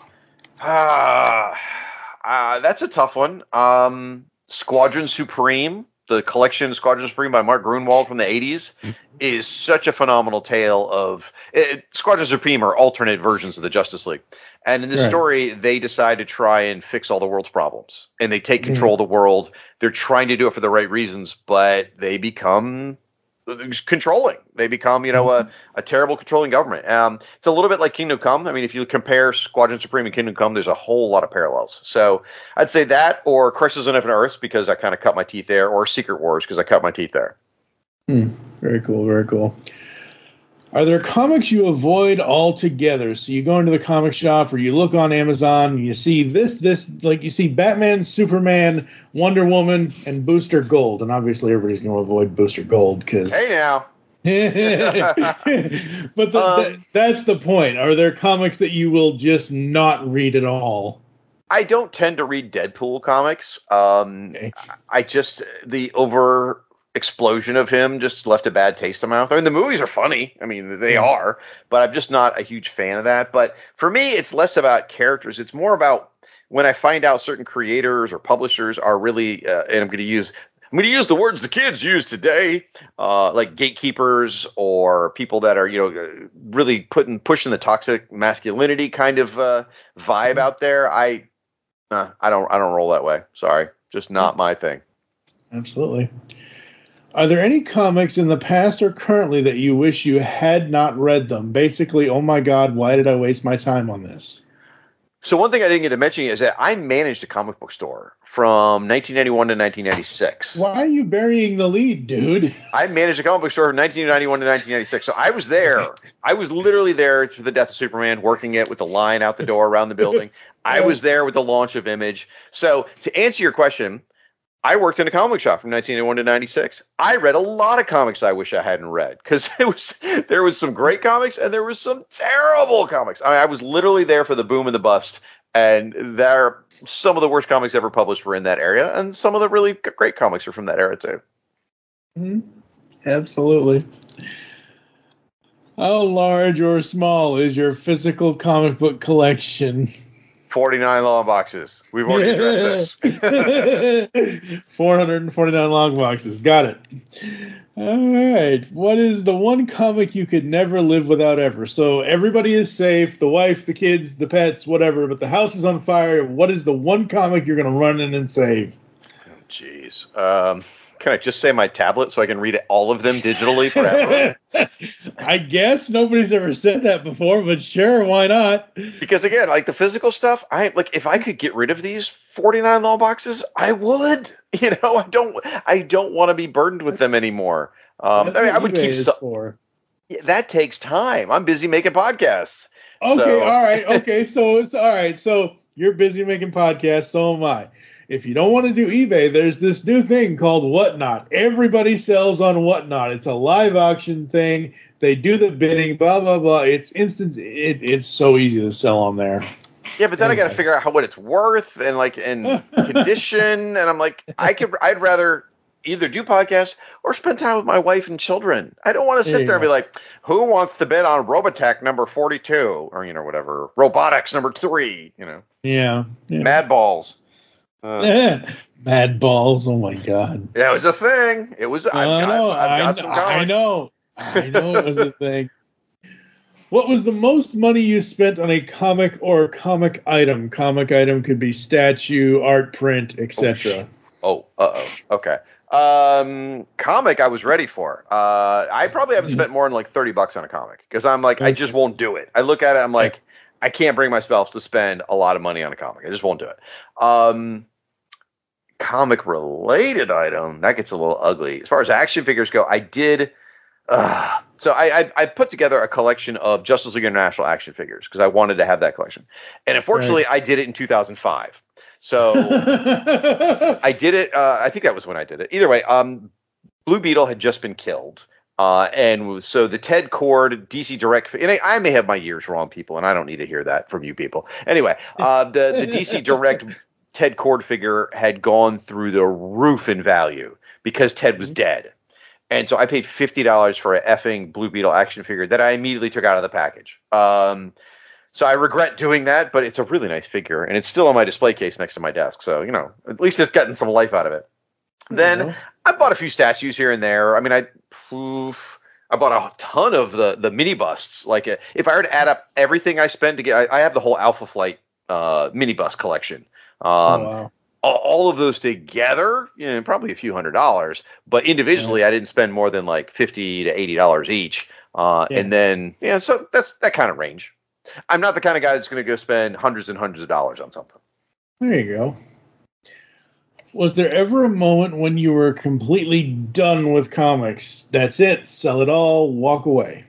Ah, uh, that's a tough one. Um, Squadron Supreme, the collection Squadron Supreme by Mark Grunwald from the eighties, is such a phenomenal tale of it, Squadron Supreme are alternate versions of the Justice League. And in this Right. story, they decide to try and fix all the world's problems. And they take control of the world. They're trying to do it for the right reasons, but they become controlling. They become, you know, a, a terrible controlling government. Um, it's a little bit like Kingdom Come. I mean, if you compare Squadron Supreme and Kingdom Come, there's a whole lot of parallels. So I'd say that, or Crisis on Infinite Earths, because I kind of cut my teeth there, or Secret Wars, because I cut my teeth there. Hmm. Very cool. Very cool. Are there comics you avoid altogether? So you go into the comic shop or you look on Amazon and you see this, this, like you see Batman, Superman, Wonder Woman, and Booster Gold. And obviously everybody's going to avoid Booster Gold because. Hey now. but the, Um, that, that's the point. Are there comics that you will just not read at all? I don't tend to read Deadpool comics. Um, Okay. I just, the over explosion of him just left a bad taste in my mouth. I mean, the movies are funny. I mean, they Yeah. are, but I'm just not a huge fan of that. But for me, it's less about characters. It's more about when I find out certain creators or publishers are really, uh, and I'm going to use, I'm going to use the words the kids use today, uh, like gatekeepers or people that are, you know, uh, really putting, pushing the toxic masculinity kind of uh, vibe out there. I, uh, I don't, I don't roll that way. Sorry. Just not my thing. Absolutely. Are there any comics in the past or currently that you wish you had not read them? Basically, oh my God, why did I waste my time on this? So one thing I didn't get to mention is that I managed a comic book store from nineteen ninety-one to nineteen ninety-six. Why are you burying the lead, dude? I managed a comic book store from nineteen ninety-one to nineteen ninety-six. So I was there. I was literally there for the death of Superman, working it with the line out the door around the building. I was there with the launch of Image. So to answer your question, I worked in a comic shop from nineteen eighty-one to ninety-six. I read a lot of comics I wish I hadn't read because it was there was some great comics and there was some terrible comics. I mean, I was literally there for the boom and the bust, and there some of the worst comics ever published were in that area, and some of the really great comics are from that era too. Mm-hmm. Absolutely. How large or small is your physical comic book collection? forty-nine long boxes. We've already addressed this. four hundred forty-nine long boxes. Got it. All right. What is the one comic you could never live without ever? So everybody is safe, the wife, the kids, the pets, whatever, but the house is on fire. What is the one comic you're going to run in and save? Jeez. Um, can I just say my tablet so I can read all of them digitally forever? I guess nobody's ever said that before, but sure, why not? Because again, like the physical stuff, I like if I could get rid of these forty-nine long boxes, I would. You know, I don't I don't want to be burdened with them anymore. Um, That's I mean, what I would eBay keep is stuff. for. Yeah, that takes time. I'm busy making podcasts. Okay, So- all right, okay, so it's all right. So you're busy making podcasts, so am I. If you don't want to do eBay, there's this new thing called Whatnot. Everybody sells on Whatnot. It's a live auction thing. They do the bidding, blah blah blah. It's instant. It, it's so easy to sell on there. Yeah, but then I got to Anyway. figure out how what it's worth and like and condition, and I'm like, I could, I'd rather either do podcasts or spend time with my wife and children. I don't want to There sit you there and be go. like, who wants to bid on Robotech number forty-two or you know whatever, Robotics number three, you know, Yeah. yeah. Mad Balls. Uh, Mad Balls. Oh my God. that was a thing. It was. I've, I know. I've, I've got I, some I comics. know. I know it was a thing. What was the most money you spent on a comic or comic item? Comic item could be statue, art print, et cetera. Oh, uh oh. Okay. Um, comic I was ready for. Uh, I probably haven't spent more than like thirty bucks on a comic because I'm like, I just won't do it. I look at it, I'm like, I can't bring myself to spend a lot of money on a comic. I just won't do it. Um, comic related item that gets a little ugly. As far as action figures go, I did. Uh, so I, I I put together a collection of Justice League International action figures because I wanted to have that collection, and unfortunately, right. I did it in two thousand five. So I did it. Uh, I think that was when I did it. Either way, um, Blue Beetle had just been killed, uh, and so the Ted Kord D C Direct. And I, I may have my years wrong, people, and I don't need to hear that from you people. Anyway, uh, the the D C Direct Ted Kord figure had gone through the roof in value because Ted was dead. And so I paid fifty dollars for a effing Blue Beetle action figure that I immediately took out of the package. Um, so I regret doing that, but it's a really nice figure, and it's still on my display case next to my desk. So, you know, at least it's gotten some life out of it. Then mm-hmm. I bought a few statues here and there. I mean, I oof, I bought a ton of the, the mini busts. Like, uh, if I were to add up everything I spend to get, I, I have the whole Alpha Flight uh, mini bust collection. Um, oh, wow. All of those together, you know, probably a few hundred dollars, but individually, yeah. I didn't spend more than like fifty to eighty dollars each. Uh, yeah. And then, yeah, so that's that kind of range. I'm not the kind of guy that's going to go spend hundreds and hundreds of dollars on something. There you go. Was there ever a moment when you were completely done with comics? That's it. Sell it all. Walk away.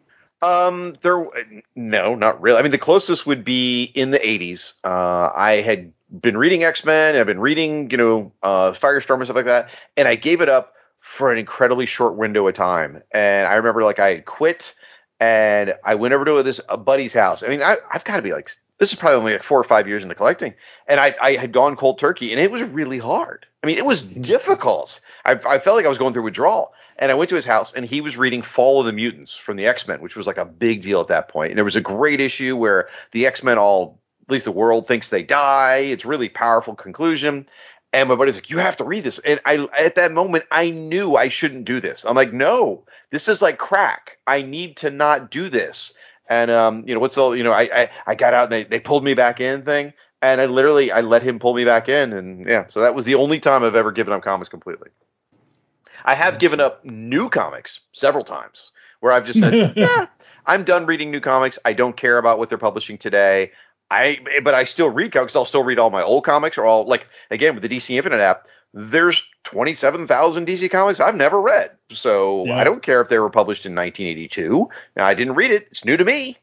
Um, there, no, not really. I mean, the closest would be in the eighties. Uh, I had been reading X-Men, I've been reading, you know, uh, Firestorm and stuff like that, and I gave it up for an incredibly short window of time. And I remember, like, I had quit, and I went over to this a buddy's house. I mean, I, I've got to be like, this is probably only like four or five years into collecting, and I, I had gone cold turkey, and it was really hard. I mean, it was difficult. I, I felt like I was going through withdrawal. And I went to his house, and he was reading Fall of the Mutants from the X-Men, which was like a big deal at that point. And there was a great issue where the X-Men all, at least the world thinks they die. It's a really powerful conclusion. And my buddy's like, you have to read this. And I, at that moment, I knew I shouldn't do this. I'm like, no, this is like crack. I need to not do this. And, um, you know, what's all, you know, I, I, I got out and they, they pulled me back in thing. And I literally, I let him pull me back in. And yeah, so that was the only time I've ever given up comics completely. I have given up new comics several times where I've just said, yeah, I'm done reading new comics. I don't care about what they're publishing today. I, but I still read comics. I'll still read all my old comics or all, like, again, with the D C Infinite app, there's twenty-seven thousand D C comics I've never read. So yeah. I don't care if they were published in nineteen eighty-two. I didn't read it. It's new to me.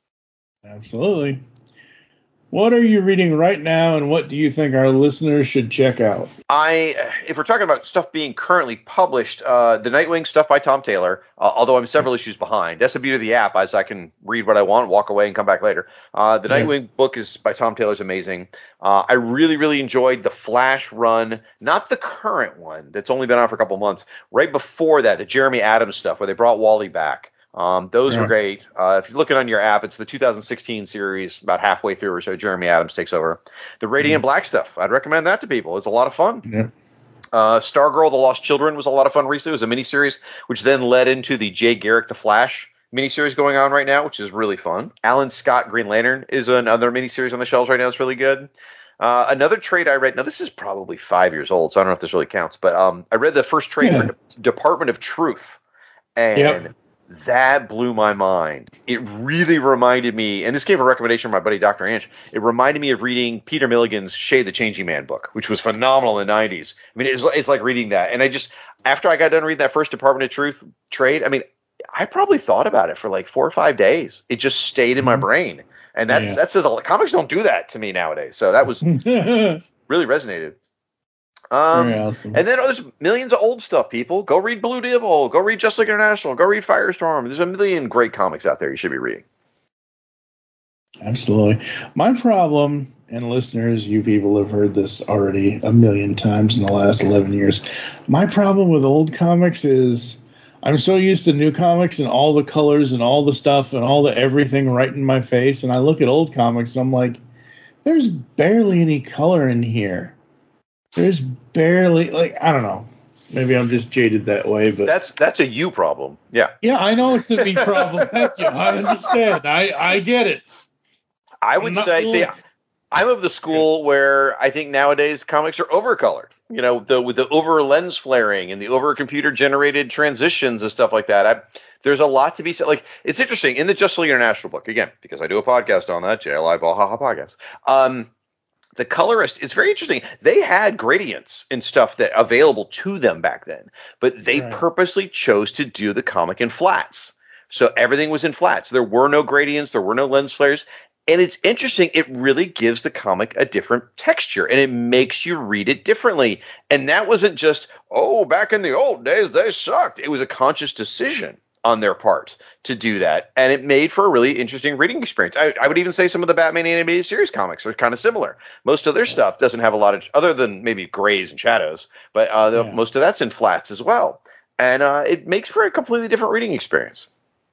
Absolutely. What are you reading right now, and what do you think our listeners should check out? I, if we're talking about stuff being currently published, uh, the Nightwing stuff by Tom Taylor, uh, although I'm several issues behind. That's the beauty of the app, as I can read what I want, walk away, and come back later. Uh, the yeah. Nightwing book is by Tom Taylor is amazing. Uh, I really, really enjoyed the Flash run, not the current one that's only been on for a couple months. Right before that, the Jeremy Adams stuff, where they brought Wally back. Um, those yeah. were great. Uh, if you're looking on your app, it's the two thousand sixteen series, about halfway through or so. Jeremy Adams takes over. The Radiant mm. Black stuff, I'd recommend that to people. It's a lot of fun. Yeah. Uh, Stargirl, The Lost Children was a lot of fun recently. It was a miniseries, which then led into the Jay Garrick, The Flash miniseries going on right now, which is really fun. Alan Scott, Green Lantern is another miniseries on the shelves right now. It's really good. Uh, another trade I read, now this is probably five years old, so I don't know if this really counts, but um, I read the first trade yeah. for De- Department of Truth, and yep. that blew my mind. It really reminded me, and this came from a recommendation from my buddy Doctor Ange, it reminded me of reading Peter Milligan's Shade the Changing Man book, which was phenomenal in the nineties. I mean, it's, it's like reading that. And I just, after I got done reading that first Department of Truth trade, I mean, I probably thought about it for like four or five days. It just stayed in my brain. And that's, yeah. that says a lot. Comics don't do that to me nowadays. So that was really resonated. Um, awesome. And then there's millions of old stuff, people. Go read Blue Devil. Go read Justice League International. Go read Firestorm. There's a million great comics out there you should be reading. Absolutely. My problem, and listeners, you people have heard this already a million times in the last eleven years. My problem with old comics is I'm so used to new comics and all the colors and all the stuff and all the everything right in my face. And I look at old comics and I'm like, there's barely any color in here. There's barely, like, I don't know. Maybe I'm just jaded that way, but That's that's a you problem. Yeah. yeah, I know it's a me problem. Thank you. I understand. I, I get it. I would not say, really- see, I'm of the school where I think nowadays comics are overcolored. You know, the with the over lens flaring and the over computer generated transitions and stuff like that. I, there's a lot to be said. Like, it's interesting in the Justice League International book, again, because I do a podcast on that, J L I Ball Haha podcast. Um, the colorist, it's very interesting. They had gradients and stuff that available to them back then, but they Right. purposely chose to do the comic in flats. So everything was in flats. There were no gradients. There were no lens flares. And it's interesting. It really gives the comic a different texture, and it makes you read it differently. And that wasn't just, oh, back in the old days, they sucked. It was a conscious decision on their part to do that. And it made for a really interesting reading experience. I, I would even say some of the Batman animated series comics are kind of similar. Most of their stuff doesn't have a lot of, other than maybe grays and shadows, but uh, the, Yeah. most of that's in flats as well. And uh, it makes for a completely different reading experience.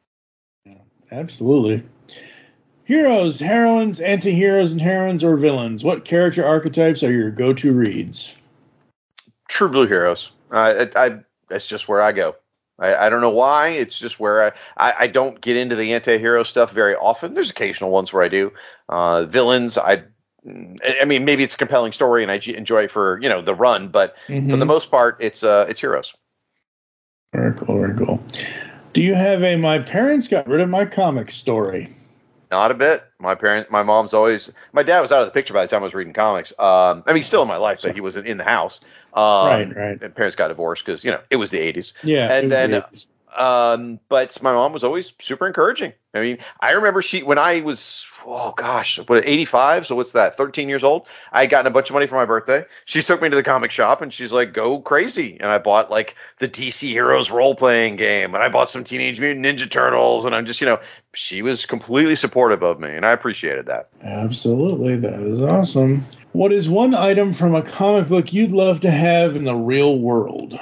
Absolutely. Heroes, heroines, anti-heroes, and heroines or villains. What character archetypes are your go-to reads? True Blue Heroes. Uh, I, I, that's just where I go. I, I don't know why. It's just where I, I, I don't get into the anti-hero stuff very often. There's occasional ones where I do. Uh, villains, I, I mean, maybe it's a compelling story and I enjoy it for, you know, the run, but Mm-hmm. for the most part, it's uh, it's heroes. Very cool, very cool. Do you have a my parents got rid of my comic story? Not a bit. My parent, my mom's always. My dad was out of the picture by the time I was reading comics. Um, I mean, he's still in my life, so he wasn't in the house. Um, Right, right. And parents got divorced because you know it was the eighties. Yeah. it And was then, the- um, but my mom was always super encouraging. I mean, I remember she when I was oh gosh, what eighty-five? So what's that? thirteen years old. I had gotten a bunch of money for my birthday. She took me to the comic shop and she's like, "Go crazy!" And I bought like the D C Heroes role playing game, and I bought some Teenage Mutant Ninja Turtles, and I'm just you know, she was completely supportive of me, and I appreciated that. Absolutely, that is awesome. What is one item from a comic book you'd love to have in the real world?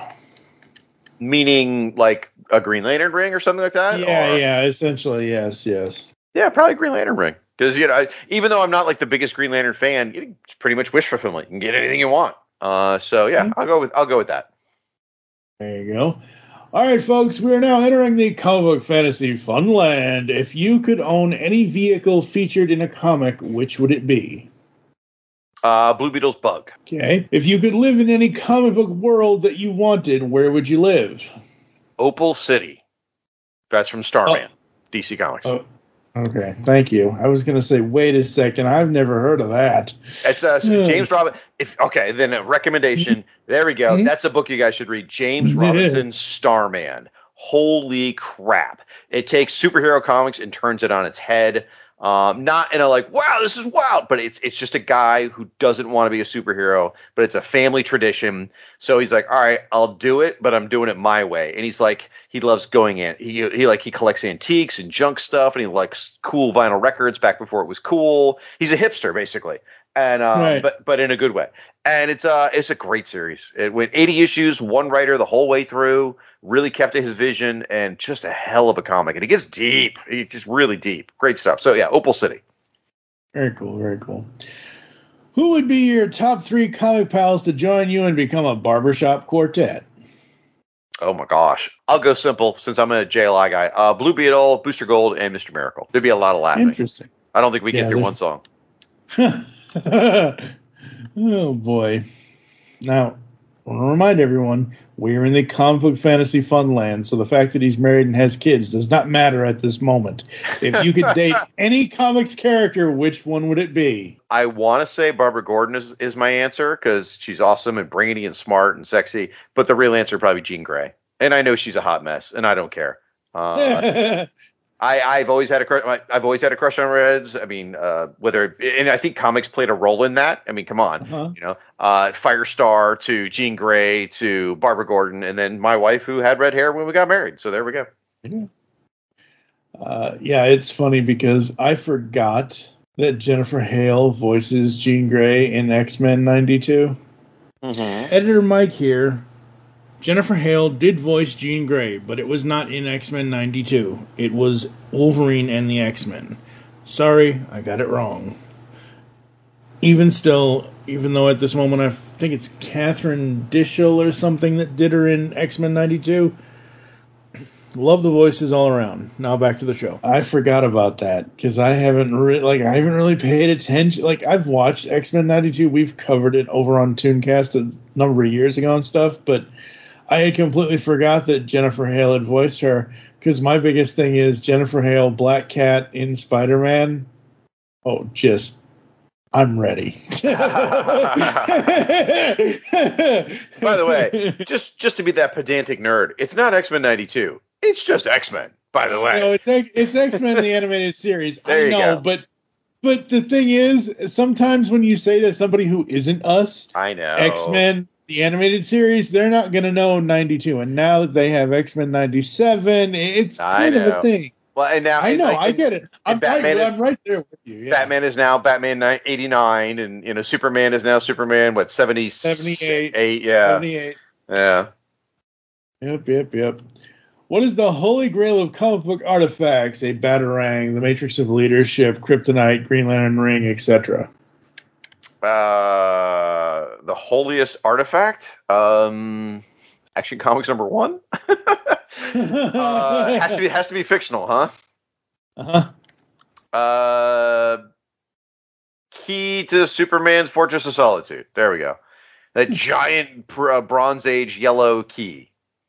Meaning like a Green Lantern ring or something like that? Yeah, Or- yeah, essentially, yes, yes. Yeah, probably a Green Lantern ring. Because you know, I, even though I'm not like the biggest Green Lantern fan, it's pretty much wish fulfillment. You can get anything you want. Uh, so yeah, I'll go with I'll go with that. There you go. All right, folks, we are now entering the comic book fantasy fun land. If you could own any vehicle featured in a comic, which would it be? Uh, Blue Beetle's Bug. Okay. If you could live in any comic book world that you wanted, where would you live? Opal City. That's from Starman, D C Comics. Oh, okay. Thank you. I was going to say, wait a second. I've never heard of that. It's uh, Yeah. James Robinson. If okay, then a recommendation. There we go. Mhm. That's a book you guys should read. James Yeah. Robinson, Starman. Holy crap! It takes superhero comics and turns it on its head. Um, not in a like, wow, this is wild, but it's it's just a guy who doesn't want to be a superhero, but it's a family tradition. So he's like, all right, I'll do it, but I'm doing it my way. And he's like, he loves going in. He he like he collects antiques and junk stuff, and he likes cool vinyl records back before it was cool. He's a hipster basically, and uh, Right. but but in a good way. And it's uh it's a great series. It went eighty issues, one writer the whole way through. Really kept to his vision, and just a hell of a comic. And it gets deep. It's just really deep. Great stuff. So yeah, Opal City. Very cool. Very cool. Who would be your top three comic pals to join you and become a barbershop quartet? Oh my gosh. I'll go simple since I'm a J L I guy. Uh, Blue Beetle, Booster Gold, and Mister Miracle. There'd be a lot of laughing. Interesting. I don't think we Yeah, get through there's- one song. Oh, boy. Now, I want to remind everyone, we're in the comic book fantasy fun land, so the fact that he's married and has kids does not matter at this moment. If you could date any comics character, which one would it be? I want to say Barbara Gordon is, is my answer because she's awesome and brainy and smart and sexy. But the real answer would probably be Jean Grey. And I know she's a hot mess, and I don't care. Uh, I, I've always had a crush. I've always had a crush on Reds. I mean, uh, whether and I think comics played a role in that. I mean, come on, Uh-huh. you know, uh, Firestar to Jean Grey to Barbara Gordon, and then my wife who had red hair when we got married. So there we go. Uh, yeah, it's funny because I forgot that Jennifer Hale voices Jean Grey in X-Men ninety-two. Mm-hmm. Editor Mike here. Jennifer Hale did voice Jean Grey, but it was not in X-Men ninety-two. It was Wolverine and the X-Men. Sorry, I got it wrong. Even still, even though at this moment I think it's Catherine Dishel or something that did her in X-Men ninety-two. Love the voices all around. Now back to the show. I forgot about that because I haven't re- like I haven't really paid attention. Like I've watched X-Men ninety-two. We've covered it over on Tooncast a number of years ago and stuff, but I had completely forgot that Jennifer Hale had voiced her because my biggest thing is Jennifer Hale, Black Cat in Spider-Man. Oh, just I'm ready. By the way, just just to be that pedantic nerd, it's not X-Men ninety-two. It's just X-Men, by the way. No, it's it's X-Men the animated series. There I know, you go. but but the thing is, sometimes when you say to somebody who isn't us, I know. X-Men the animated series, they're not going to know ninety-two. And now that they have X-Men ninety-seven, it's I kind know. of a thing. Well, and now I and know, like, I get it. I'm, Batman right, is- I'm right there with you. Yeah. Batman is now Batman eighty-nine, and you know Superman is now Superman. What seventy? seventy-eight. Eight, yeah. seventy-eight. Yeah. Yep, yep, yep. What is the holy grail of comic book artifacts? A Batarang, the Matrix of Leadership, Kryptonite, Green Lantern Ring, et cetera. Uh, the holiest artifact. Um, Action Comics number one. uh, has to be has to be fictional, huh? Uh-huh. Uh, key to Superman's Fortress of Solitude. There we go. That giant br- uh, Bronze Age yellow key.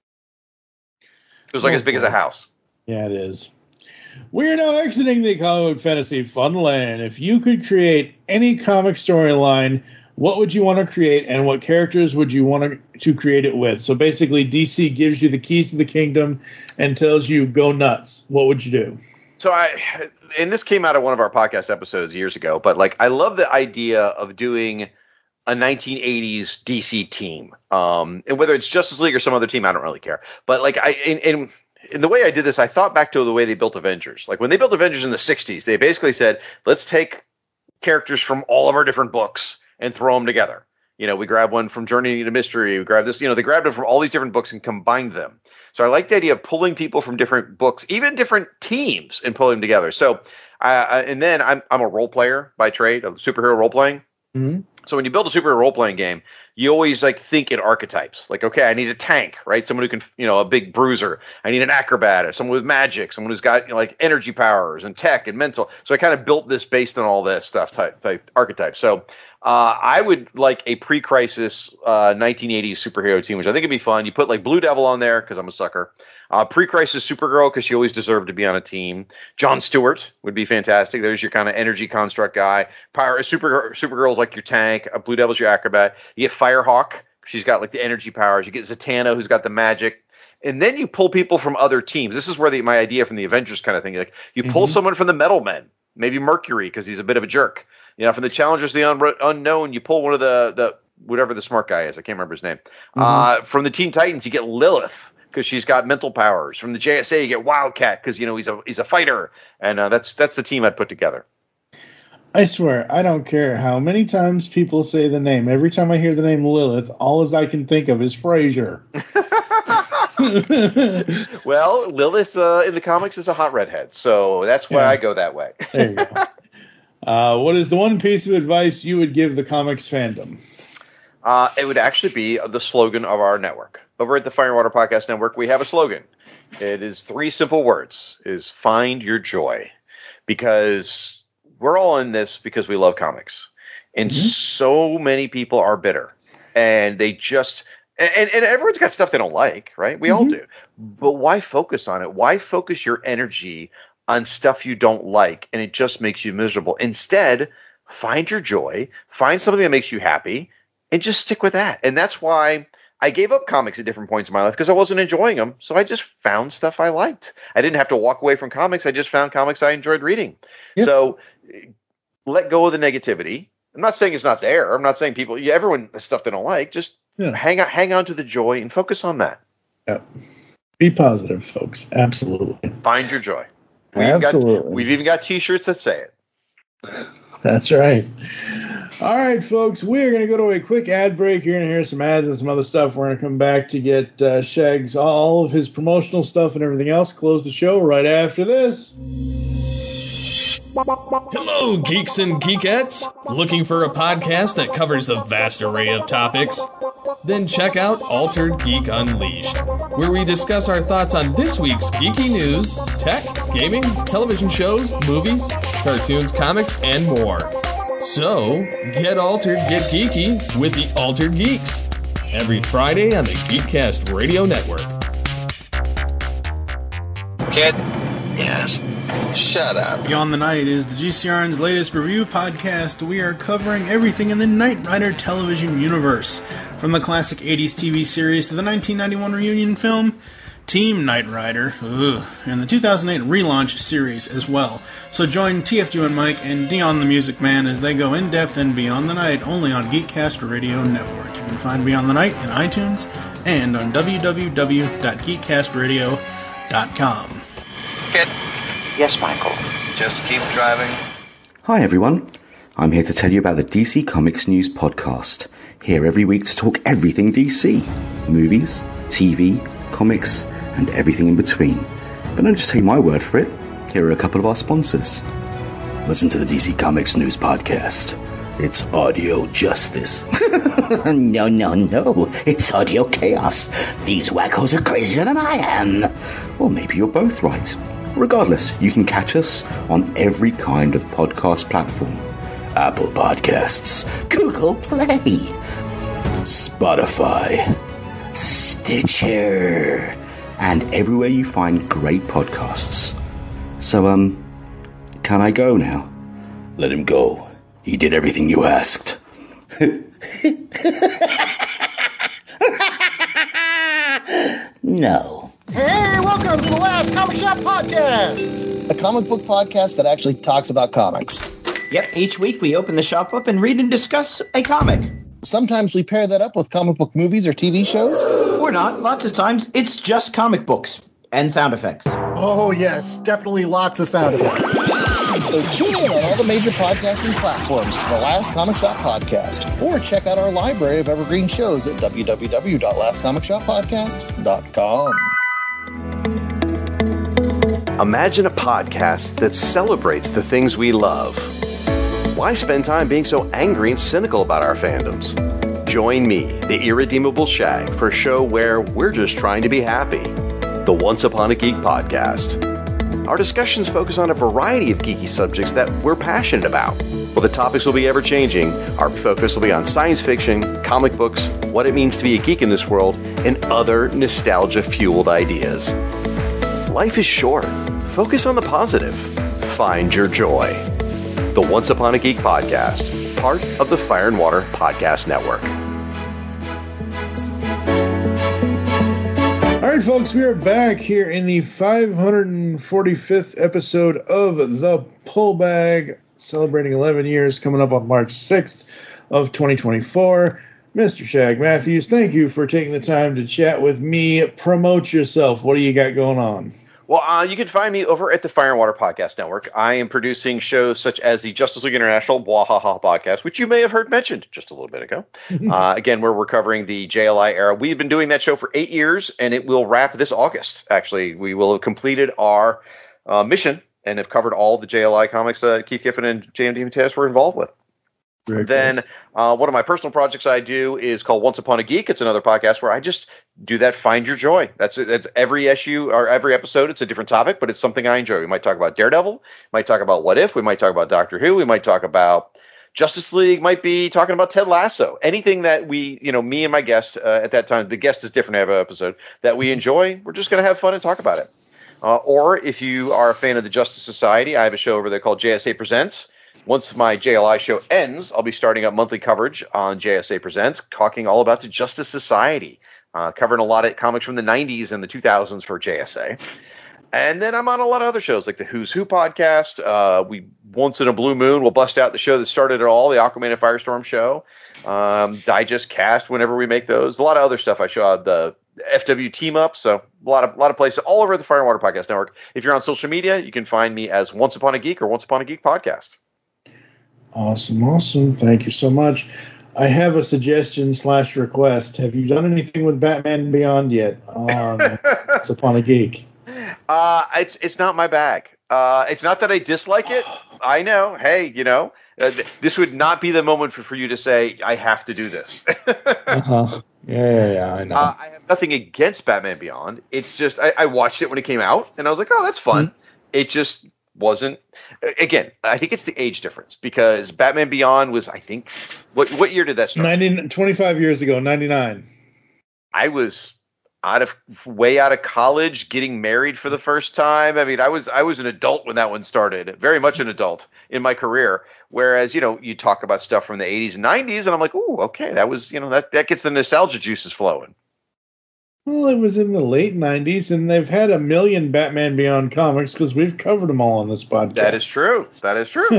It was like Oh, as big as boy. a house. Yeah, it is. We are now exiting the comic book fantasy fun land. If you could create any comic storyline, what would you want to create, and what characters would you want to, to create it with? So basically, D C gives you the keys to the kingdom and tells you, go nuts. What would you do? So I, and this came out of one of our podcast episodes years ago, but like I love the idea of doing a nineteen eighties D C team, um, and whether it's Justice League or some other team, I don't really care. But like I, in, in, in the way I did this, I thought back to the way they built Avengers. Like when they built Avengers in the sixties, they basically said, let's take characters from all of our different books and throw them together. You know, we grab one from Journey into Mystery, we grab this, you know, they grabbed it from all these different books and combined them. So I like the idea of pulling people from different books, even different teams, and pulling them together. So, uh, and then I'm I'm a role player by trade, of superhero role playing. Mm-hmm. So when you build a superhero role playing game, you always like think in archetypes. Like, okay, I need a tank, right? Someone who can, you know, a big bruiser. I need an acrobat, or someone with magic, someone who's got, you know, like energy powers and tech and mental. So I kind of built this based on all this stuff, type, type archetypes. So uh, I would like a pre-crisis uh, nineteen eighties superhero team, which I think would be fun. You put like Blue Devil on there because I'm a sucker. Uh, pre-crisis Supergirl because she always deserved to be on a team. Jon Stewart would be fantastic. There's your kind of energy construct guy. Power Super Supergirl's like your tank. Uh, Blue Devil's your acrobat. You get Firehawk. She's got like the energy powers. You get Zatanna, who's got the magic. And then you pull people from other teams. This is where the, my idea from the Avengers kind of thing. Like you pull mm-hmm. someone from the Metal Men, maybe Mercury because he's a bit of a jerk. You know, from the Challengers, the un- unknown, you pull one of the the whatever the smart guy is. I can't remember his name. Mm-hmm. Uh, from the Teen Titans, you get Lilith, because she's got mental powers. From the J S A, you get Wildcat because you know he's a he's a fighter, and uh, that's that's the team I'd put together. I swear, I don't care how many times people say the name. Every time I hear the name Lilith, all as I can think of is Frasier. Well, Lilith uh, in the comics is a hot redhead, so that's why yeah. I go that way. There you go. Uh, what is the one piece of advice you would give the comics fandom? Uh, it would actually be the slogan of our network. Over at the Fire and Water Podcast Network, we have a slogan. It is three simple words, is find your joy. Because we're all in this because we love comics. And mm-hmm. so many people are bitter. And they just, and, and everyone's got stuff they don't like, right? We mm-hmm. all do. But why focus on it? Why focus your energy on stuff you don't like and it just makes you miserable? Instead, find your joy, find something that makes you happy, and just stick with that. And that's why I gave up comics at different points in my life because I wasn't enjoying them. So I just found stuff I liked. I didn't have to walk away from comics. I just found comics I enjoyed reading. Yep. So let go of the negativity. I'm not saying it's not there. I'm not saying people, yeah, everyone has stuff they don't like. Just yeah. hang on, hang on to the joy and focus on that. Yep. Be positive, folks. Absolutely. Find your joy. We've Absolutely. Got, we've even got T-shirts that say it. That's right. All right, folks, we're going to go to a quick ad break. You're going to hear some ads and some other stuff. We're going to come back to get uh, Shags all of his promotional stuff and everything else. Close the show right after this. Hello, geeks and geekettes! Looking for a podcast that covers a vast array of topics? Then check out Altered Geek Unleashed, where we discuss our thoughts on this week's geeky news, tech, gaming, television shows, movies, cartoons, comics, and more. So, get altered, get geeky with the Altered Geeks. Every Friday on the Geekcast Radio Network. Kid? Yes? Shut up. Beyond the Night is the G C R N's latest review podcast. We are covering everything in the Knight Rider television universe, from the classic eighties T V series to the nineteen ninety-one reunion film, Team Knight Rider, ugh, and the two thousand eight relaunch series as well. So join T F G and Mike and Dion the Music Man as they go in-depth and Beyond the Night only on Geekcast Radio Network. You can find Beyond the Night in iTunes and on w w w dot geekcast radio dot com. Kid? Yes, Michael. Just keep driving. Hi everyone, I'm here to tell you about the D C Comics News Podcast. Here every week to talk everything D C. Movies, T V, comics, and everything in between. But don't just take my word for it. Here are a couple of our sponsors. Listen to the D C Comics News Podcast. It's audio justice. no, no, no. It's audio chaos. These wackos are crazier than I am. Well, maybe you're both right. Regardless, you can catch us on every kind of podcast platform. Apple Podcasts, Google Play, Spotify, Stitcher, and everywhere you find great podcasts. So, um, can I go now? Let him go. He did everything you asked. No. Hey, welcome to the Last Comic Shop Podcast, a comic book podcast that actually talks about comics. Yep, each week we open the shop up and read and discuss a comic. Sometimes we pair that up with comic book movies or T V shows. Or not. Lots of times it's just comic books and sound effects. Oh, yes, definitely lots of sound effects. So tune in on all the major podcasting platforms to the Last Comic Shop Podcast, or check out our library of evergreen shows at w w w dot last comic shop podcast dot com. Imagine a podcast that celebrates the things we love. Why spend time being so angry and cynical about our fandoms? Join me, the irredeemable Shag, for a show where we're just trying to be happy. The Once Upon a Geek Podcast. Our discussions focus on a variety of geeky subjects that we're passionate about. While the topics will be ever-changing, our focus will be on science fiction, comic books, what it means to be a geek in this world, and other nostalgia-fueled ideas. Life is short. Focus on the positive. Find your joy. The Once Upon a Geek Podcast, part of the Fire and Water Podcast Network. All right, folks, we are back here in the five hundred forty-fifth episode of The Pull Bag, celebrating eleven years, coming up on March sixth of twenty twenty-four. Mister Shag Matthews, thank you for taking the time to chat with me. Promote yourself. What do you got going on? Well, uh, you can find me over at the Fire and Water Podcast Network. I am producing shows such as the Justice League International Bwahaha podcast, which you may have heard mentioned just a little bit ago. uh, again, where we're covering the J L I era. We've been doing that show for eight years, and it will wrap this August. Actually, we will have completed our uh, mission and have covered all the J L I comics that Keith Giffen and J M D Mateus were involved with. Very then uh, one of my personal projects I do is called Once Upon a Geek. It's another podcast where I just do that Find Your Joy. That's it. That's every issue or every episode. It's a different topic, but it's something I enjoy. We might talk about Daredevil. Might talk about What If. We might talk about Doctor Who. We might talk about Justice League. Might be talking about Ted Lasso. Anything that we, you know, me and my guest uh, at that time, the guest is different every episode, that we enjoy, we're just going to have fun and talk about it. Uh, or if you are a fan of the Justice Society, I have a show over there called J S A Presents. Once my J L I show ends, I'll be starting up monthly coverage on J S A Presents, talking all about the Justice Society, uh, covering a lot of comics from the nineties and the two thousands for J S A. And then I'm on a lot of other shows, like the Who's Who podcast. Uh, we once in a blue moon, we'll bust out the show that started it all, the Aquaman and Firestorm show, um, Digest Cast whenever we make those. A lot of other stuff I show on the F W Team Up, so a lot of a lot of places all over the Fire and Water Podcast Network. If you're on social media, you can find me as Once Upon a Geek or Once Upon a Geek Podcast. Awesome, awesome. Thank you so much. I have a suggestion slash request. Have you done anything with Batman Beyond yet on Once Upon a Geek? Uh, it's it's not my bag. Uh, it's not that I dislike it. I know. Hey, you know, uh, th- this would not be the moment for, for you to say, I have to do this. uh-huh. Yeah, yeah, yeah, I know. Uh, I have nothing against Batman Beyond. It's just, I, I watched it when it came out, and I was like, oh, that's fun. Mm-hmm. It just wasn't. Again, I think it's the age difference, because Batman Beyond was, I think, what what year did that start? ninety, twenty-five years ago, ninety-nine. I was out of way out of college, getting married for the first time. I mean, I was I was an adult when that one started, very much an adult in my career. Whereas, you know, you talk about stuff from the eighties and nineties, and I'm like, ooh, okay, that was, you know, that that gets the nostalgia juices flowing. Well, it was in the late nineties, and they've had a million Batman Beyond comics because we've covered them all on this podcast. That is true. That is true.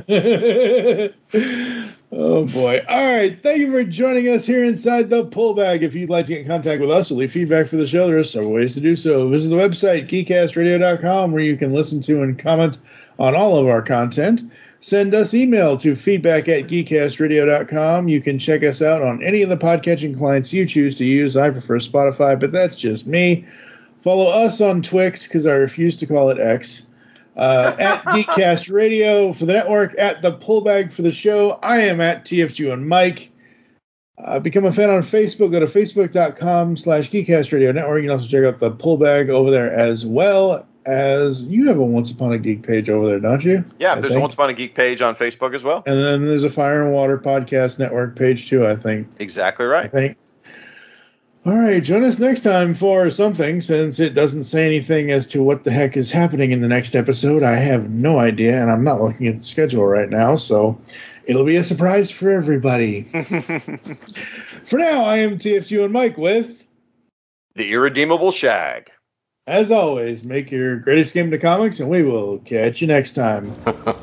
Oh, boy. All right. Thank you for joining us here inside the Pull Bag. If you'd like to get in contact with us or leave feedback for the show, there are several ways to do so. Visit the website, geek cast radio dot com, where you can listen to and comment on all of our content. Send us email to feedback at geek cast radio dot com. You can check us out on any of the podcatching clients you choose to use. I prefer Spotify, but that's just me. Follow us on Twix, because I refuse to call it X. Uh, at Geekcast Radio for the network, at the Pullbag for the show. I am at T F G one Mike. Uh, become a fan on Facebook. Go to facebook dot com slash Geekcast Radio Network. You can also check out the Pullbag over there, as well as you have a Once Upon a Geek page over there, don't you? Yeah, I there's think. a Once Upon a Geek page on Facebook as well. And then there's a Fire and Water Podcast Network page too, I think. Exactly right. I think. All right, join us next time for something, since it doesn't say anything as to what the heck is happening in the next episode. I have no idea, and I'm not looking at the schedule right now, so it'll be a surprise for everybody. For now, I am T F G one Mike with the Irredeemable Shag. As always, make your greatest game into comics, and we will catch you next time.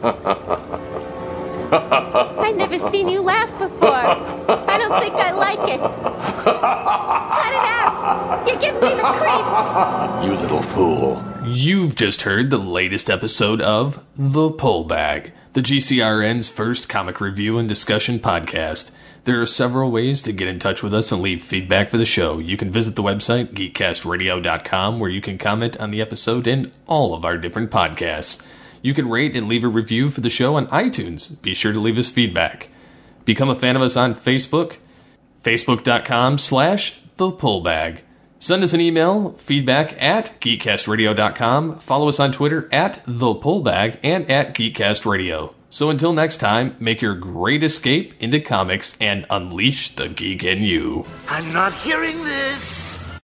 I've never seen you laugh before. I don't think I like it. Cut it out. You're giving me the creeps. You little fool. You've just heard the latest episode of The Pull Bag, the G C R N's first comic review and discussion podcast. There are several ways to get in touch with us and leave feedback for the show. You can visit the website, geek cast radio dot com, where you can comment on the episode and all of our different podcasts. You can rate and leave a review for the show on iTunes. Be sure to leave us feedback. Become a fan of us on Facebook, facebook dot com slash the pullbag. Send us an email, feedback at geek cast radio dot com. Follow us on Twitter at the pullbag and at geekcastradio. So until next time, make your great escape into comics and unleash the geek in you. I'm not hearing this.